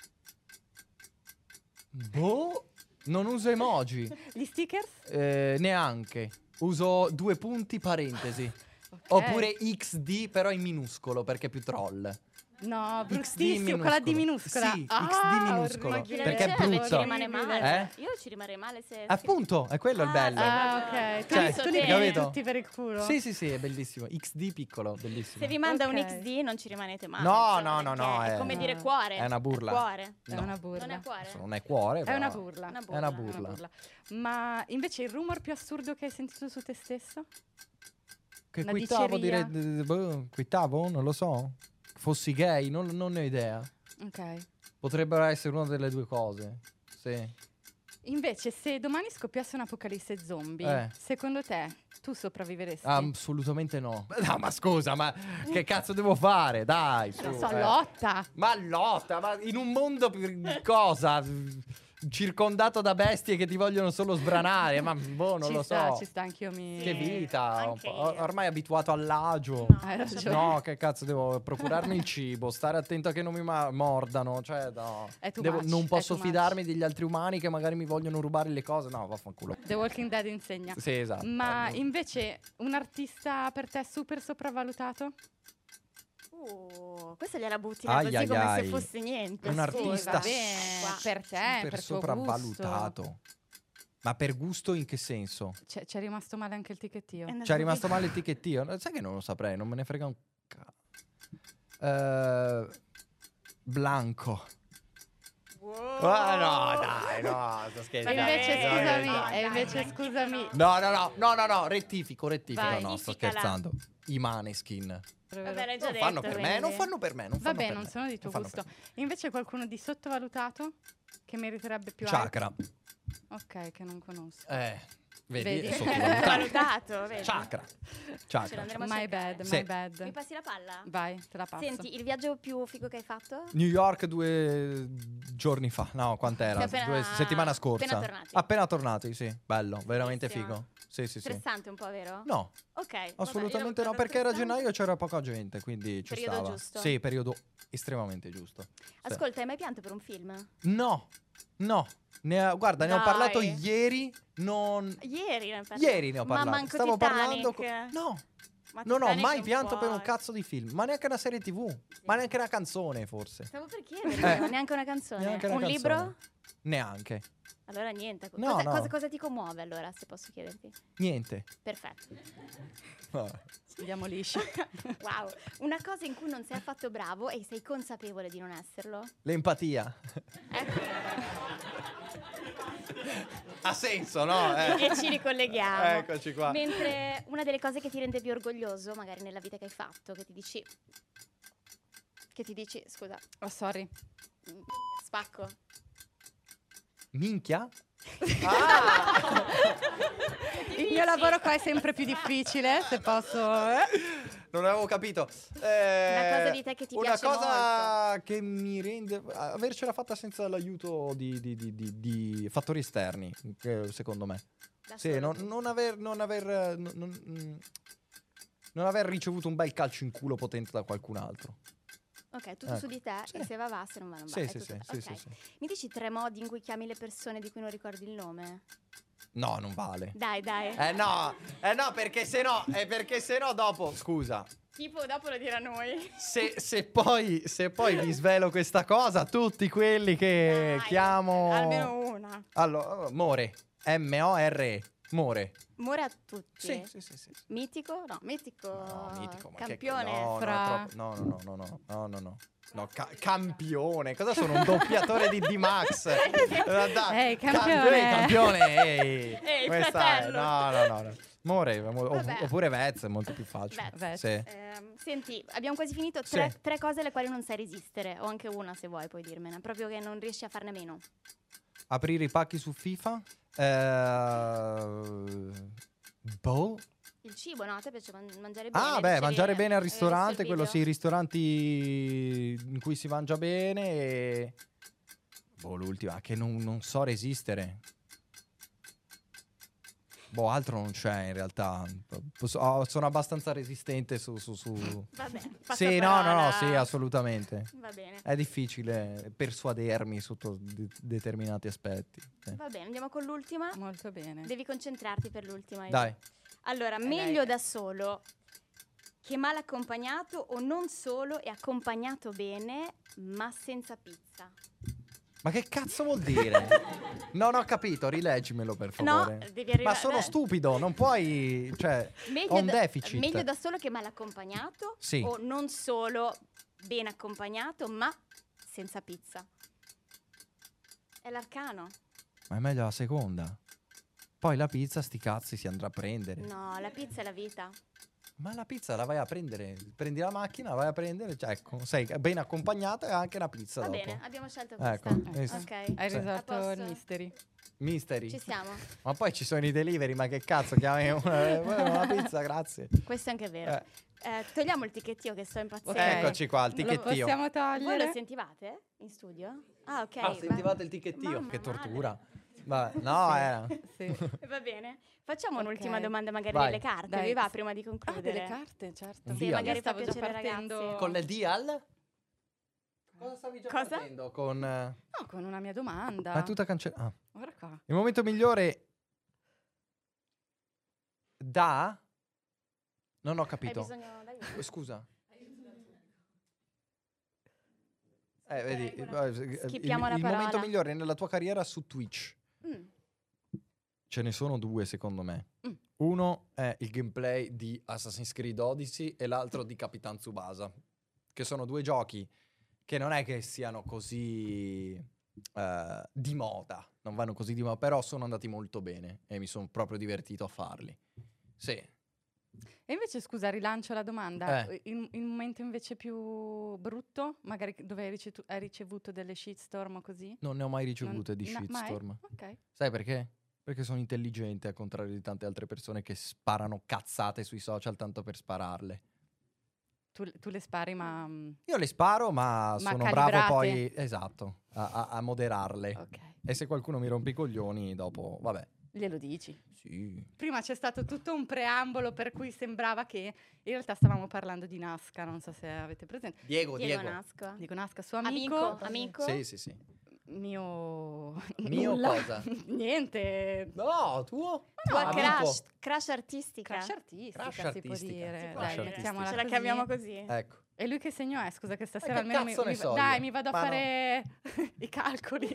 [SPEAKER 2] Boh, non uso emoji.
[SPEAKER 3] Gli stickers?
[SPEAKER 2] Neanche. Uso 2 punti parentesi.
[SPEAKER 3] Ok.
[SPEAKER 2] Oppure XD però in minuscolo perché è più troll.
[SPEAKER 3] No,
[SPEAKER 2] XD
[SPEAKER 3] bruttissimo, con la D minuscola.
[SPEAKER 2] Sì, XD minuscolo.
[SPEAKER 3] orribile.
[SPEAKER 2] Perché è
[SPEAKER 1] Ci
[SPEAKER 2] brutto.
[SPEAKER 1] rimane male.
[SPEAKER 2] Eh?
[SPEAKER 1] Io ci rimarrei male se...
[SPEAKER 2] Appunto, è quello il bello.
[SPEAKER 3] Ah, ok. Tu,
[SPEAKER 2] Cioè,
[SPEAKER 3] tu li
[SPEAKER 1] hai
[SPEAKER 3] prendi
[SPEAKER 2] capito?
[SPEAKER 3] tutti per il culo?
[SPEAKER 2] Sì, è bellissimo. XD piccolo, bellissimo.
[SPEAKER 1] Se vi manda un
[SPEAKER 3] Ok.
[SPEAKER 1] XD non ci rimanete male.
[SPEAKER 2] No,
[SPEAKER 1] insomma,
[SPEAKER 2] no,
[SPEAKER 1] perché
[SPEAKER 2] no,
[SPEAKER 1] È
[SPEAKER 2] è-
[SPEAKER 1] come dire
[SPEAKER 3] no.
[SPEAKER 1] cuore.
[SPEAKER 2] È una burla.
[SPEAKER 1] Cuore.
[SPEAKER 3] È
[SPEAKER 2] No.
[SPEAKER 3] una burla.
[SPEAKER 1] Non è cuore?
[SPEAKER 2] Adesso non è cuore,
[SPEAKER 3] È
[SPEAKER 2] però.
[SPEAKER 3] una burla.
[SPEAKER 1] Una
[SPEAKER 2] È una
[SPEAKER 3] È
[SPEAKER 2] burla.
[SPEAKER 3] una burla. Ma invece il rumor più assurdo che hai sentito su te stesso?
[SPEAKER 2] Che
[SPEAKER 3] Una
[SPEAKER 2] quittavo
[SPEAKER 3] diceria?
[SPEAKER 2] quittavo? Non lo so. Fossi gay, non ne ho idea.
[SPEAKER 3] Ok.
[SPEAKER 2] Potrebbero essere una delle due cose. Sì.
[SPEAKER 3] Invece, se domani scoppiasse un'apocalisse zombie, secondo te tu sopravviveresti?
[SPEAKER 2] Assolutamente no. No, ma scusa, ma che cazzo devo fare? Dai, su.
[SPEAKER 3] Non so, lotta.
[SPEAKER 2] Ma lotta, ma in un mondo cosa? Circondato da bestie che ti vogliono solo sbranare, ma boh, non
[SPEAKER 3] ci
[SPEAKER 2] lo
[SPEAKER 3] sta,
[SPEAKER 2] so.
[SPEAKER 3] ci sta, anch'io mi...
[SPEAKER 2] Che vita,
[SPEAKER 1] anche io.
[SPEAKER 2] ormai abituato all'agio.
[SPEAKER 1] No,
[SPEAKER 3] Hai ragione.
[SPEAKER 2] No, che cazzo, devo procurarmi il cibo, stare attento a che non mi mordano, cioè no.
[SPEAKER 3] È too much,
[SPEAKER 2] Non
[SPEAKER 3] è
[SPEAKER 2] posso
[SPEAKER 3] too much.
[SPEAKER 2] fidarmi degli altri umani che magari mi vogliono rubare le cose, no, vaffanculo.
[SPEAKER 3] The Walking Dead insegna.
[SPEAKER 2] Sì, esatto.
[SPEAKER 3] Ma invece un artista per te super sopravvalutato?
[SPEAKER 1] Questa gliela butti là
[SPEAKER 2] Ai,
[SPEAKER 1] così
[SPEAKER 2] ai,
[SPEAKER 1] come
[SPEAKER 2] ai.
[SPEAKER 1] se fosse niente.
[SPEAKER 2] Un
[SPEAKER 1] scusa.
[SPEAKER 2] artista
[SPEAKER 3] Va bene,
[SPEAKER 1] Qua.
[SPEAKER 3] per te,
[SPEAKER 2] Super
[SPEAKER 3] per tuo gusto.
[SPEAKER 2] sopravvalutato. Ma per gusto in che senso?
[SPEAKER 3] C'è rimasto male anche il ticchettio.
[SPEAKER 2] Ci è rimasto male il ticchettio? Sai che non lo saprei, non me ne frega un Blanco.
[SPEAKER 1] Wow.
[SPEAKER 2] Ah, no, dai, no, sto scherzando.
[SPEAKER 3] Invece
[SPEAKER 1] Dai,
[SPEAKER 3] scusami,
[SPEAKER 1] dai,
[SPEAKER 3] e invece
[SPEAKER 1] dai,
[SPEAKER 3] scusami.
[SPEAKER 2] No, rettifico.
[SPEAKER 3] Vai.
[SPEAKER 2] No, sto
[SPEAKER 1] Rettificala.
[SPEAKER 2] scherzando. I Maneskin.
[SPEAKER 1] Vabbè, l'hai già
[SPEAKER 2] Non
[SPEAKER 1] detto.
[SPEAKER 2] fanno per me,
[SPEAKER 1] quindi.
[SPEAKER 2] non fanno per me.
[SPEAKER 3] Vabbè, non sono di tuo
[SPEAKER 2] Non fanno
[SPEAKER 3] gusto.
[SPEAKER 2] per me.
[SPEAKER 3] Invece qualcuno di sottovalutato che meriterebbe più hype?
[SPEAKER 2] Chakra.
[SPEAKER 3] Ok, che non conosco.
[SPEAKER 2] Vedi,
[SPEAKER 3] Vedi?
[SPEAKER 2] è sottovalutato.
[SPEAKER 1] Valutato, vedi?
[SPEAKER 2] Chakra.
[SPEAKER 1] Ce l'andremo a
[SPEAKER 3] My
[SPEAKER 1] cercare.
[SPEAKER 3] bad,
[SPEAKER 2] Sì.
[SPEAKER 3] my bad.
[SPEAKER 1] Mi passi la palla?
[SPEAKER 3] Vai, te la passo.
[SPEAKER 1] Senti, il viaggio più figo che hai fatto?
[SPEAKER 2] New York 2 giorni fa. No, quant'era?
[SPEAKER 1] Sei appena-
[SPEAKER 2] Settimana scorsa.
[SPEAKER 1] appena tornati.
[SPEAKER 2] Appena tornati, sì. Bello, veramente
[SPEAKER 1] Bellissimo.
[SPEAKER 2] figo. Sì.
[SPEAKER 1] Stressante un po', vero?
[SPEAKER 2] No,
[SPEAKER 1] Ok. vabbè,
[SPEAKER 2] assolutamente
[SPEAKER 1] io
[SPEAKER 2] no,
[SPEAKER 1] l'ho
[SPEAKER 2] perché era
[SPEAKER 1] stressante.
[SPEAKER 2] gennaio e c'era poca gente, quindi ci
[SPEAKER 1] Periodo
[SPEAKER 2] stava.
[SPEAKER 1] giusto.
[SPEAKER 2] Sì, periodo estremamente giusto. Sì.
[SPEAKER 1] Ascolta, hai mai pianto per un film?
[SPEAKER 2] No. Guarda, ne ho
[SPEAKER 1] Dai.
[SPEAKER 2] parlato ieri,
[SPEAKER 1] Ieri ne parlavo.
[SPEAKER 2] Ieri ne ho
[SPEAKER 1] Ma
[SPEAKER 2] parlato.
[SPEAKER 1] manco
[SPEAKER 2] Stavo
[SPEAKER 1] Titanic.
[SPEAKER 2] parlando No,
[SPEAKER 1] Ma
[SPEAKER 2] non ho
[SPEAKER 1] Titanic
[SPEAKER 2] mai
[SPEAKER 1] non
[SPEAKER 2] pianto per un
[SPEAKER 1] puoi.
[SPEAKER 2] cazzo di film, ma neanche una serie TV, ma neanche una canzone forse.
[SPEAKER 1] Stavo per chiedere, ma neanche una canzone.
[SPEAKER 2] Neanche una
[SPEAKER 1] un
[SPEAKER 2] canzone.
[SPEAKER 1] libro?
[SPEAKER 2] Neanche.
[SPEAKER 1] Allora niente.
[SPEAKER 2] No,
[SPEAKER 1] cosa,
[SPEAKER 2] no.
[SPEAKER 1] cosa ti commuove allora, se posso chiederti?
[SPEAKER 2] Niente.
[SPEAKER 1] Perfetto.
[SPEAKER 3] Andiamo lisci.
[SPEAKER 1] Wow. Una cosa in cui non sei affatto bravo e sei consapevole di non esserlo?
[SPEAKER 2] L'empatia. Ha senso, no?
[SPEAKER 1] E ci ricolleghiamo.
[SPEAKER 2] Eccoci qua.
[SPEAKER 1] Mentre una delle cose che ti rende più orgoglioso, magari nella vita che hai fatto, che ti dici, scusa,
[SPEAKER 3] Oh, sorry.
[SPEAKER 1] spacco.
[SPEAKER 2] Minchia? Ah!
[SPEAKER 3] Il mio lavoro qua è sempre più difficile, se posso.
[SPEAKER 2] Non avevo capito.
[SPEAKER 1] Una cosa di te che ti piace
[SPEAKER 2] Una cosa che mi rende... Avercela fatta senza l'aiuto di fattori esterni, secondo me.
[SPEAKER 1] Da
[SPEAKER 2] Sì,
[SPEAKER 1] solo.
[SPEAKER 2] non aver ricevuto un bel calcio in culo potente da qualcun altro.
[SPEAKER 1] Ok, tutto
[SPEAKER 2] Ecco.
[SPEAKER 1] su di te
[SPEAKER 2] Sì.
[SPEAKER 1] e se va, se non va non va.
[SPEAKER 2] Sì,
[SPEAKER 1] è
[SPEAKER 2] sì,
[SPEAKER 1] tutto-
[SPEAKER 2] sì, sì,
[SPEAKER 1] ok.
[SPEAKER 2] sì.
[SPEAKER 1] Mi dici 3 modi in cui chiami le persone di cui non ricordi il nome?
[SPEAKER 2] No, non vale.
[SPEAKER 1] Dai.
[SPEAKER 2] No, perché se no dopo, scusa,
[SPEAKER 1] Tipo, dopo lo dirà a noi.
[SPEAKER 2] se poi vi svelo questa cosa, tutti quelli che
[SPEAKER 1] Dai,
[SPEAKER 2] chiamo...
[SPEAKER 1] Almeno una.
[SPEAKER 2] Allora, More, M-O-R-E, More.
[SPEAKER 1] Amore a tutti.
[SPEAKER 2] Sì.
[SPEAKER 1] Mitico? No, mitico.
[SPEAKER 2] No, mitico, ma
[SPEAKER 1] Campione.
[SPEAKER 2] che... No,
[SPEAKER 3] Fra-
[SPEAKER 2] no, è troppo... No. No, campione. Cosa sono? Un doppiatore di D-Max?
[SPEAKER 3] Ehi, campione.
[SPEAKER 2] Campione, ehi.
[SPEAKER 1] Ehi,
[SPEAKER 2] Questa
[SPEAKER 1] fratello.
[SPEAKER 2] No. More,
[SPEAKER 1] Vabbè.
[SPEAKER 2] oppure Vez, è molto più facile.
[SPEAKER 1] Vez.
[SPEAKER 2] Sì.
[SPEAKER 1] Senti, abbiamo quasi finito.
[SPEAKER 2] Sì.
[SPEAKER 1] Tre cose alle quali non sai resistere. O anche una se vuoi, puoi dirmene. Proprio che non riesci a farne meno.
[SPEAKER 2] Aprire i pacchi su FIFA. Boh.
[SPEAKER 1] Il cibo, no? A te piace mangiare bene?
[SPEAKER 2] Ah, beh,
[SPEAKER 1] dicevi,
[SPEAKER 2] mangiare bene al
[SPEAKER 1] hai visto
[SPEAKER 2] ristorante,
[SPEAKER 1] il
[SPEAKER 2] quello
[SPEAKER 1] video?
[SPEAKER 2] sì, ristoranti in cui si mangia bene e... Boh, l'ultima, che non so resistere. Boh, altro non c'è in realtà. Sono abbastanza resistente su...
[SPEAKER 1] Vabbè,
[SPEAKER 2] Sì, no, sì, assolutamente.
[SPEAKER 1] Va bene.
[SPEAKER 2] È difficile persuadermi sotto determinati aspetti. Sì.
[SPEAKER 1] Va bene, andiamo con l'ultima.
[SPEAKER 3] Molto bene.
[SPEAKER 1] Devi concentrarti per l'ultima. Ivo.
[SPEAKER 2] Dai.
[SPEAKER 1] Allora, meglio da solo che mal accompagnato o non solo e accompagnato bene, ma senza pizza.
[SPEAKER 2] Ma che cazzo vuol dire? Non ho capito, rileggimelo per favore.
[SPEAKER 1] No, devi arrivare.
[SPEAKER 2] Ma sono stupido, non puoi... Cioè, ho un deficit.
[SPEAKER 1] Meglio da solo che mal accompagnato
[SPEAKER 2] Sì.
[SPEAKER 1] o non solo ben accompagnato, ma senza pizza. È l'arcano.
[SPEAKER 2] Ma è meglio la seconda. Poi la pizza, sti cazzi, si andrà a prendere.
[SPEAKER 1] No, la pizza è la vita.
[SPEAKER 2] Ma la pizza la vai a prendere. Prendi la macchina, la vai a prendere. Cioè, ecco, sei ben accompagnata e anche la pizza
[SPEAKER 1] Va
[SPEAKER 2] dopo.
[SPEAKER 1] bene, abbiamo scelto questa.
[SPEAKER 2] Ecco,
[SPEAKER 1] Ok,
[SPEAKER 3] Hai
[SPEAKER 2] Sì.
[SPEAKER 3] risolto
[SPEAKER 1] A posto.
[SPEAKER 3] il mystery.
[SPEAKER 2] Mystery.
[SPEAKER 1] ci siamo.
[SPEAKER 2] Ma poi ci sono i delivery, ma che cazzo, chiami una pizza, grazie.
[SPEAKER 1] Questo è anche vero. Togliamo il ticchettio che sto impazzendo.
[SPEAKER 3] Ok.
[SPEAKER 2] Eccoci qua, il
[SPEAKER 3] Lo
[SPEAKER 2] ticchettio.
[SPEAKER 3] possiamo
[SPEAKER 1] Voi
[SPEAKER 3] togliere?
[SPEAKER 1] lo sentivate in studio? Ah, ok.
[SPEAKER 2] Ah, sentivate il ticchettio?
[SPEAKER 1] Mamma
[SPEAKER 2] Che
[SPEAKER 1] male.
[SPEAKER 2] tortura. Vabbè, no,
[SPEAKER 3] Sì.
[SPEAKER 1] Va bene. Facciamo
[SPEAKER 3] Ok.
[SPEAKER 1] un'ultima domanda magari
[SPEAKER 2] Vai.
[SPEAKER 1] delle carte.
[SPEAKER 3] Dai.
[SPEAKER 1] Vi va prima di
[SPEAKER 3] Ah,
[SPEAKER 1] concludere?
[SPEAKER 3] delle carte, certo.
[SPEAKER 2] Sì,
[SPEAKER 3] Io
[SPEAKER 2] magari
[SPEAKER 1] fa
[SPEAKER 3] stavo già
[SPEAKER 1] piacere ai
[SPEAKER 3] partendo
[SPEAKER 1] ragazzi.
[SPEAKER 2] Con le dial? Cosa stavi già
[SPEAKER 1] Cosa?
[SPEAKER 2] partendo? Con...
[SPEAKER 3] No, con una mia domanda.
[SPEAKER 2] è tutta cancellata. Ah.
[SPEAKER 3] Guarda qua.
[SPEAKER 2] Il momento migliore da... Non ho
[SPEAKER 1] Hai
[SPEAKER 2] capito.
[SPEAKER 1] bisogno d'aiuto?
[SPEAKER 2] Scusa. Vedi,
[SPEAKER 1] Schippiamo la
[SPEAKER 2] il momento
[SPEAKER 1] parola.
[SPEAKER 2] migliore nella tua carriera su Twitch.
[SPEAKER 1] Mm.
[SPEAKER 2] Ce ne sono due, secondo me.
[SPEAKER 3] Mm.
[SPEAKER 2] Uno è il gameplay di Assassin's Creed Odyssey e l'altro di Capitan Tsubasa, che sono due giochi che non è che siano così di moda, non vanno così di moda, però sono andati molto bene e mi sono proprio divertito a farli. Sì.
[SPEAKER 3] E invece, scusa, rilancio la domanda.
[SPEAKER 2] Eh.
[SPEAKER 3] Il momento invece più brutto, magari dove hai ricevuto delle shitstorm o così?
[SPEAKER 2] Non ne ho mai ricevute di
[SPEAKER 3] Mai?
[SPEAKER 2] shitstorm.
[SPEAKER 3] Ok.
[SPEAKER 2] Sai perché? Perché sono intelligente, al contrario di tante altre persone che sparano cazzate sui social tanto per spararle.
[SPEAKER 3] Tu le spari, ma...
[SPEAKER 2] Io le sparo, ma sono bravo
[SPEAKER 3] calibrate.
[SPEAKER 2] poi, esatto, a moderarle.
[SPEAKER 3] Ok.
[SPEAKER 2] E se qualcuno mi rompe i coglioni, dopo, vabbè.
[SPEAKER 3] Glielo dici.
[SPEAKER 2] Sì.
[SPEAKER 3] Prima c'è stato tutto un preambolo per cui sembrava che in realtà stavamo parlando di Nasca, non so se avete presente.
[SPEAKER 2] Diego.
[SPEAKER 1] Nasco.
[SPEAKER 3] Dico Nasca, suo amico.
[SPEAKER 1] Amico?
[SPEAKER 2] Sì.
[SPEAKER 3] Mio...
[SPEAKER 2] Mio
[SPEAKER 3] nulla.
[SPEAKER 2] cosa?
[SPEAKER 3] Niente.
[SPEAKER 2] No, tuo?
[SPEAKER 1] Tua
[SPEAKER 2] Amico.
[SPEAKER 1] crush artistica.
[SPEAKER 3] Crash artistica,
[SPEAKER 2] Crash
[SPEAKER 3] si può
[SPEAKER 2] artistica.
[SPEAKER 3] dire.
[SPEAKER 2] Sì,
[SPEAKER 3] Dai,
[SPEAKER 2] crash
[SPEAKER 3] mettiamola
[SPEAKER 1] Ce la
[SPEAKER 3] così.
[SPEAKER 1] chiamiamo così.
[SPEAKER 2] Ecco.
[SPEAKER 3] E lui che segno è? Scusa che stasera
[SPEAKER 2] che
[SPEAKER 3] almeno
[SPEAKER 2] cazzo ne so
[SPEAKER 3] dai,
[SPEAKER 2] io?
[SPEAKER 3] mi vado a
[SPEAKER 2] Ma no.
[SPEAKER 3] fare i calcoli.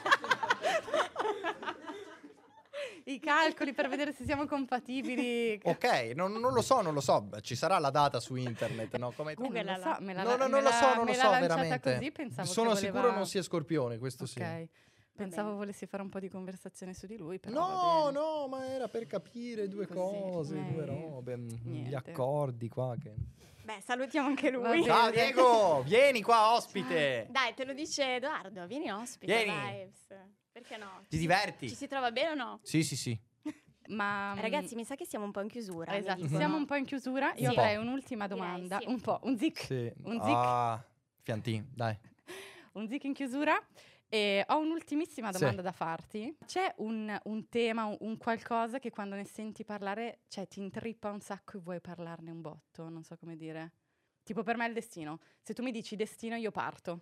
[SPEAKER 3] I calcoli per vedere se siamo compatibili.
[SPEAKER 2] Ok, non lo so. Ci sarà la data su internet, no? Come
[SPEAKER 1] Google
[SPEAKER 3] Non lo so, me l'ha-
[SPEAKER 2] No, non
[SPEAKER 3] me
[SPEAKER 2] lo
[SPEAKER 3] l'ha-
[SPEAKER 2] so, non
[SPEAKER 3] me
[SPEAKER 2] lo
[SPEAKER 3] l'ha
[SPEAKER 2] so
[SPEAKER 3] lanciata
[SPEAKER 2] veramente.
[SPEAKER 3] Così, pensavo
[SPEAKER 2] Sono
[SPEAKER 3] che voleva...
[SPEAKER 2] sicuro non sia Scorpione, questo sì.
[SPEAKER 3] Ok. Pensavo
[SPEAKER 1] bene.
[SPEAKER 3] volessi fare un po' di conversazione su di lui, però va
[SPEAKER 2] No,
[SPEAKER 3] bene.
[SPEAKER 2] no, ma era per capire due
[SPEAKER 3] Così,
[SPEAKER 2] cose, due
[SPEAKER 3] eh,
[SPEAKER 2] robe, gli
[SPEAKER 3] niente.
[SPEAKER 2] accordi qua che...
[SPEAKER 1] Beh, salutiamo anche
[SPEAKER 3] Va
[SPEAKER 1] lui.
[SPEAKER 3] bene.
[SPEAKER 2] Ciao Diego, vieni qua ospite.
[SPEAKER 1] Dai, te lo dice Edoardo, vieni ospite.
[SPEAKER 2] Vieni.
[SPEAKER 1] Vai. Perché no?
[SPEAKER 2] Ti diverti?
[SPEAKER 1] Ci si trova bene o no?
[SPEAKER 2] Sì.
[SPEAKER 3] Ma
[SPEAKER 1] Ragazzi, mi sa che siamo un po' in chiusura. mi
[SPEAKER 3] esatto,
[SPEAKER 1] dicono.
[SPEAKER 3] siamo un po' in chiusura. Io
[SPEAKER 2] Un po'.
[SPEAKER 3] avrei un'ultima domanda,
[SPEAKER 1] sì.
[SPEAKER 3] un po', un zic.
[SPEAKER 2] Sì.
[SPEAKER 3] Un zic.
[SPEAKER 2] Fiantin, dai.
[SPEAKER 3] Un zic in chiusura. E ho un'ultimissima
[SPEAKER 2] Sì.
[SPEAKER 3] domanda da farti. C'è un tema, un qualcosa che quando ne senti parlare, cioè ti intrippa un sacco e vuoi parlarne un botto? Non so come dire. Tipo per me è il destino. Se tu mi dici destino, io parto.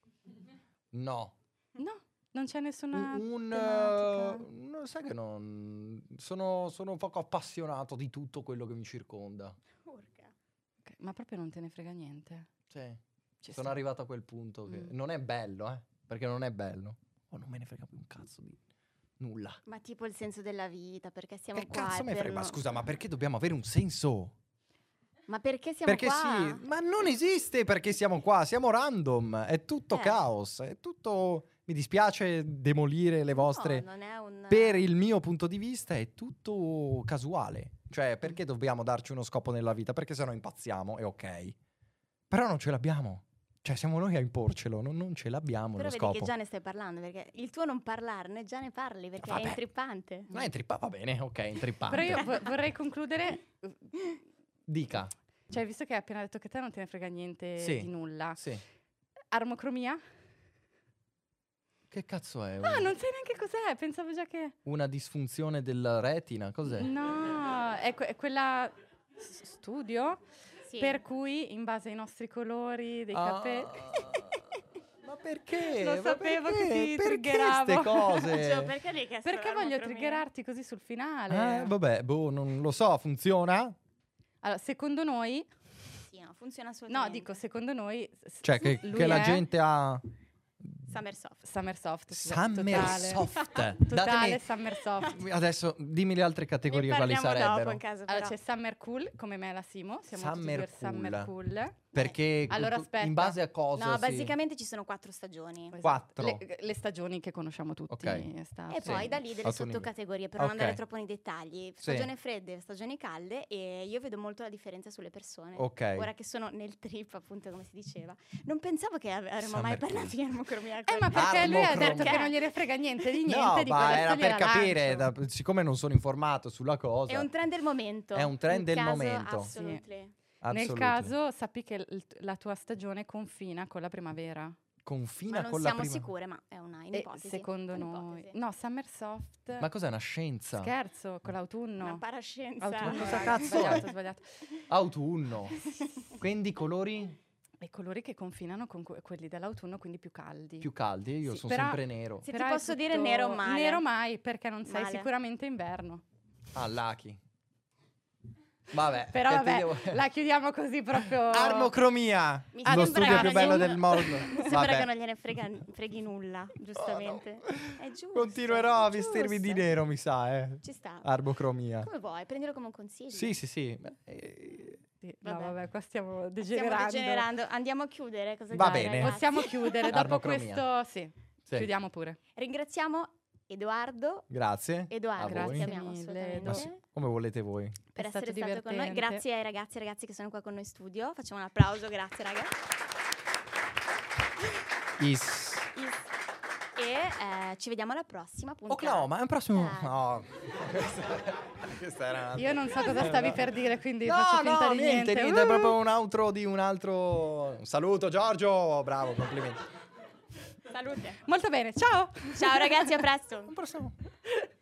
[SPEAKER 2] No.
[SPEAKER 3] No, non c'è nessuna
[SPEAKER 2] No,
[SPEAKER 3] tematica.
[SPEAKER 2] sai che non... Sono un poco appassionato di tutto quello che mi circonda.
[SPEAKER 1] Urca.
[SPEAKER 3] Ok, ma proprio non te ne frega niente.
[SPEAKER 2] Sì.
[SPEAKER 3] Ci
[SPEAKER 2] Sono
[SPEAKER 3] sta.
[SPEAKER 2] arrivato a quel punto che
[SPEAKER 3] Mm.
[SPEAKER 2] non è bello, perché non è bello. Oh, non me ne frega più un cazzo di nulla.
[SPEAKER 1] Ma tipo il senso della vita, perché siamo
[SPEAKER 2] Che
[SPEAKER 1] qua.
[SPEAKER 2] cazzo
[SPEAKER 1] e
[SPEAKER 2] me
[SPEAKER 1] per
[SPEAKER 2] frega? Ma
[SPEAKER 1] no-
[SPEAKER 2] scusa, ma perché dobbiamo avere un senso?
[SPEAKER 1] Ma perché siamo
[SPEAKER 2] Perché
[SPEAKER 1] qua?
[SPEAKER 2] sì, ma non esiste perché siamo qua, siamo random, è tutto caos, è tutto... Mi dispiace demolire le vostre...
[SPEAKER 1] No, non è un...
[SPEAKER 2] Per il mio punto di vista è tutto casuale. Cioè, perché dobbiamo darci uno scopo nella vita? Perché sennò impazziamo, è ok. Però non ce l'abbiamo. Cioè, siamo noi a imporcelo, non ce l'abbiamo
[SPEAKER 1] Però
[SPEAKER 2] lo
[SPEAKER 1] vedi
[SPEAKER 2] scopo.
[SPEAKER 1] che già ne stai parlando, perché il tuo non parlarne già ne parli, perché
[SPEAKER 2] Vabbè.
[SPEAKER 1] è intrippante.
[SPEAKER 2] No, va bene, ok, intrippante.
[SPEAKER 3] Però io vorrei concludere.
[SPEAKER 2] Dica.
[SPEAKER 3] Cioè, visto che hai appena detto che te non te ne frega niente
[SPEAKER 2] Sì.
[SPEAKER 3] di nulla.
[SPEAKER 2] Sì.
[SPEAKER 3] Armocromia?
[SPEAKER 2] Che cazzo è?
[SPEAKER 3] Ah, non sai neanche cos'è, pensavo già che...
[SPEAKER 2] Una disfunzione della retina? Cos'è?
[SPEAKER 3] No, è quella studio
[SPEAKER 1] Sì.
[SPEAKER 3] per cui in base ai nostri colori dei capelli...
[SPEAKER 2] Ma perché?
[SPEAKER 3] Lo
[SPEAKER 2] Ma
[SPEAKER 3] sapevo che
[SPEAKER 2] perché?
[SPEAKER 3] ti
[SPEAKER 2] Perché
[SPEAKER 3] triggeravo.
[SPEAKER 2] ste cose?
[SPEAKER 1] Cioè, perché devi chiedere
[SPEAKER 3] Perché voglio triggerarti così sul finale?
[SPEAKER 2] Vabbè, non lo so, funziona?
[SPEAKER 3] Allora, secondo noi...
[SPEAKER 1] Sì, no, funziona assolutamente.
[SPEAKER 3] No, dico, secondo noi...
[SPEAKER 2] Cioè, che
[SPEAKER 3] lui
[SPEAKER 2] la
[SPEAKER 3] è
[SPEAKER 2] gente ha...
[SPEAKER 1] Summersoft.
[SPEAKER 3] Summersoft.
[SPEAKER 2] Summersoft.
[SPEAKER 3] Totale Summersoft.
[SPEAKER 2] Adesso dimmi le altre categorie quali sarebbero.
[SPEAKER 1] dopo in caso,
[SPEAKER 3] Allora,
[SPEAKER 1] però.
[SPEAKER 3] c'è Summer Cool, come me e la Simo. Siamo tutti
[SPEAKER 2] Summer
[SPEAKER 3] per Summer Cool.
[SPEAKER 2] Perché
[SPEAKER 3] Allora, aspetta.
[SPEAKER 2] in base a cosa?
[SPEAKER 1] No,
[SPEAKER 2] si-
[SPEAKER 1] basicamente ci sono 4 stagioni.
[SPEAKER 3] Esatto.
[SPEAKER 2] 4.
[SPEAKER 3] Le stagioni che conosciamo tutti.
[SPEAKER 2] Ok.
[SPEAKER 3] estate.
[SPEAKER 1] E poi da lì delle
[SPEAKER 2] Autunno.
[SPEAKER 1] sottocategorie, per non
[SPEAKER 2] Ok.
[SPEAKER 1] andare troppo nei dettagli.
[SPEAKER 2] Sì.
[SPEAKER 1] Stagioni fredde, stagioni calde, e io vedo molto la differenza sulle persone.
[SPEAKER 2] Ok.
[SPEAKER 1] Ora che sono nel trip, appunto, come si diceva. Non pensavo che avremmo
[SPEAKER 2] Summer
[SPEAKER 1] mai
[SPEAKER 2] Cool.
[SPEAKER 1] parlato di armocromia.
[SPEAKER 3] Ma perché lui ha detto
[SPEAKER 2] Armocromia.
[SPEAKER 3] che non gliene frega niente di niente
[SPEAKER 2] No,
[SPEAKER 3] di
[SPEAKER 2] ma
[SPEAKER 3] quella
[SPEAKER 2] era
[SPEAKER 3] storia
[SPEAKER 2] per
[SPEAKER 3] la
[SPEAKER 2] capire,
[SPEAKER 3] lancio.
[SPEAKER 2] siccome non sono informato sulla cosa.
[SPEAKER 1] È un trend del momento.
[SPEAKER 2] È un trend
[SPEAKER 1] In
[SPEAKER 2] del
[SPEAKER 1] caso,
[SPEAKER 2] momento.
[SPEAKER 1] assolutely.
[SPEAKER 3] Nel
[SPEAKER 2] Absolutely.
[SPEAKER 3] caso sappi che la tua stagione confina con la primavera.
[SPEAKER 2] Confina
[SPEAKER 1] Ma non
[SPEAKER 2] con la
[SPEAKER 1] siamo
[SPEAKER 2] prima.
[SPEAKER 1] sicure, ma è una
[SPEAKER 3] E
[SPEAKER 1] ipotesi.
[SPEAKER 3] secondo
[SPEAKER 1] Un'ipotesi.
[SPEAKER 3] noi... No, Summer Soft...
[SPEAKER 2] Ma cos'è una scienza?
[SPEAKER 3] Scherzo, con l'autunno.
[SPEAKER 1] Una parascienza.
[SPEAKER 3] Autunno,
[SPEAKER 2] Cosa
[SPEAKER 3] raga,
[SPEAKER 2] cazzo è?
[SPEAKER 3] sbagliato, sbagliato.
[SPEAKER 2] Autunno. Quindi colori
[SPEAKER 3] E colori che confinano con quelli dell'autunno, quindi più caldi.
[SPEAKER 2] più caldi. Io
[SPEAKER 3] Sì,
[SPEAKER 2] sono
[SPEAKER 3] però-
[SPEAKER 2] sempre nero.
[SPEAKER 1] Se
[SPEAKER 3] Però
[SPEAKER 1] ti
[SPEAKER 3] è
[SPEAKER 1] posso dire
[SPEAKER 3] tutto-
[SPEAKER 1] nero male.
[SPEAKER 3] Nero mai, perché non sei
[SPEAKER 1] Male.
[SPEAKER 3] sicuramente inverno.
[SPEAKER 2] Ah, Lucky. Vabbè.
[SPEAKER 3] Però
[SPEAKER 2] che ti
[SPEAKER 3] vabbè,
[SPEAKER 2] devo-
[SPEAKER 3] la chiudiamo così proprio...
[SPEAKER 2] Armocromia.
[SPEAKER 1] Mi
[SPEAKER 2] Lo
[SPEAKER 1] sembra
[SPEAKER 2] studio
[SPEAKER 1] che
[SPEAKER 2] più
[SPEAKER 1] non
[SPEAKER 2] bello
[SPEAKER 1] gliene-
[SPEAKER 2] del mondo.
[SPEAKER 1] Mi sembra
[SPEAKER 2] Vabbè.
[SPEAKER 1] che non gliene freghi nulla, giustamente. È giusto.
[SPEAKER 2] Continuerò a
[SPEAKER 1] è
[SPEAKER 2] vestirmi di
[SPEAKER 1] giusto.
[SPEAKER 2] nero, mi sa,
[SPEAKER 1] Ci sta.
[SPEAKER 2] Armocromia.
[SPEAKER 1] Come vuoi, prendilo come un consiglio.
[SPEAKER 2] Sì, sì, sì.
[SPEAKER 3] Sì, no,
[SPEAKER 1] Vabbè.
[SPEAKER 3] vabbè, qua stiamo
[SPEAKER 1] Stiamo
[SPEAKER 3] degenerando.
[SPEAKER 1] degenerando. Andiamo a chiudere. Cosa
[SPEAKER 2] Va
[SPEAKER 1] dite,
[SPEAKER 2] bene.
[SPEAKER 1] ragazzi?
[SPEAKER 3] Possiamo chiudere dopo
[SPEAKER 2] Armocromia.
[SPEAKER 3] questo... Sì,
[SPEAKER 2] Sì.
[SPEAKER 3] chiudiamo pure.
[SPEAKER 1] Ringraziamo Edoardo.
[SPEAKER 2] Grazie.
[SPEAKER 1] Edoardo,
[SPEAKER 2] A
[SPEAKER 1] lo
[SPEAKER 2] voi.
[SPEAKER 1] chiamiamo
[SPEAKER 3] Mille,
[SPEAKER 1] assolutamente.
[SPEAKER 2] Ma sì, come volete voi.
[SPEAKER 1] Per
[SPEAKER 3] È
[SPEAKER 1] essere
[SPEAKER 3] stato
[SPEAKER 1] stato con noi.
[SPEAKER 3] divertente.
[SPEAKER 1] Grazie ai ragazzi e ragazze che sono qua con noi in studio. Facciamo un applauso, grazie ragazzi. E ci vediamo alla prossima puntata.
[SPEAKER 2] Oklahoma, è un prossimo...
[SPEAKER 1] Dai.
[SPEAKER 2] No. Questa era una...
[SPEAKER 3] Io non so cosa stavi per dire, quindi
[SPEAKER 2] No,
[SPEAKER 3] faccio finta
[SPEAKER 2] no,
[SPEAKER 3] di
[SPEAKER 2] niente,
[SPEAKER 3] niente.
[SPEAKER 2] niente, è proprio un outro di un altro... Un saluto, Giorgio, bravo, complimenti.
[SPEAKER 1] Salute.
[SPEAKER 3] Molto bene, ciao!
[SPEAKER 1] Ciao ragazzi, a presto.
[SPEAKER 2] Un prossimo...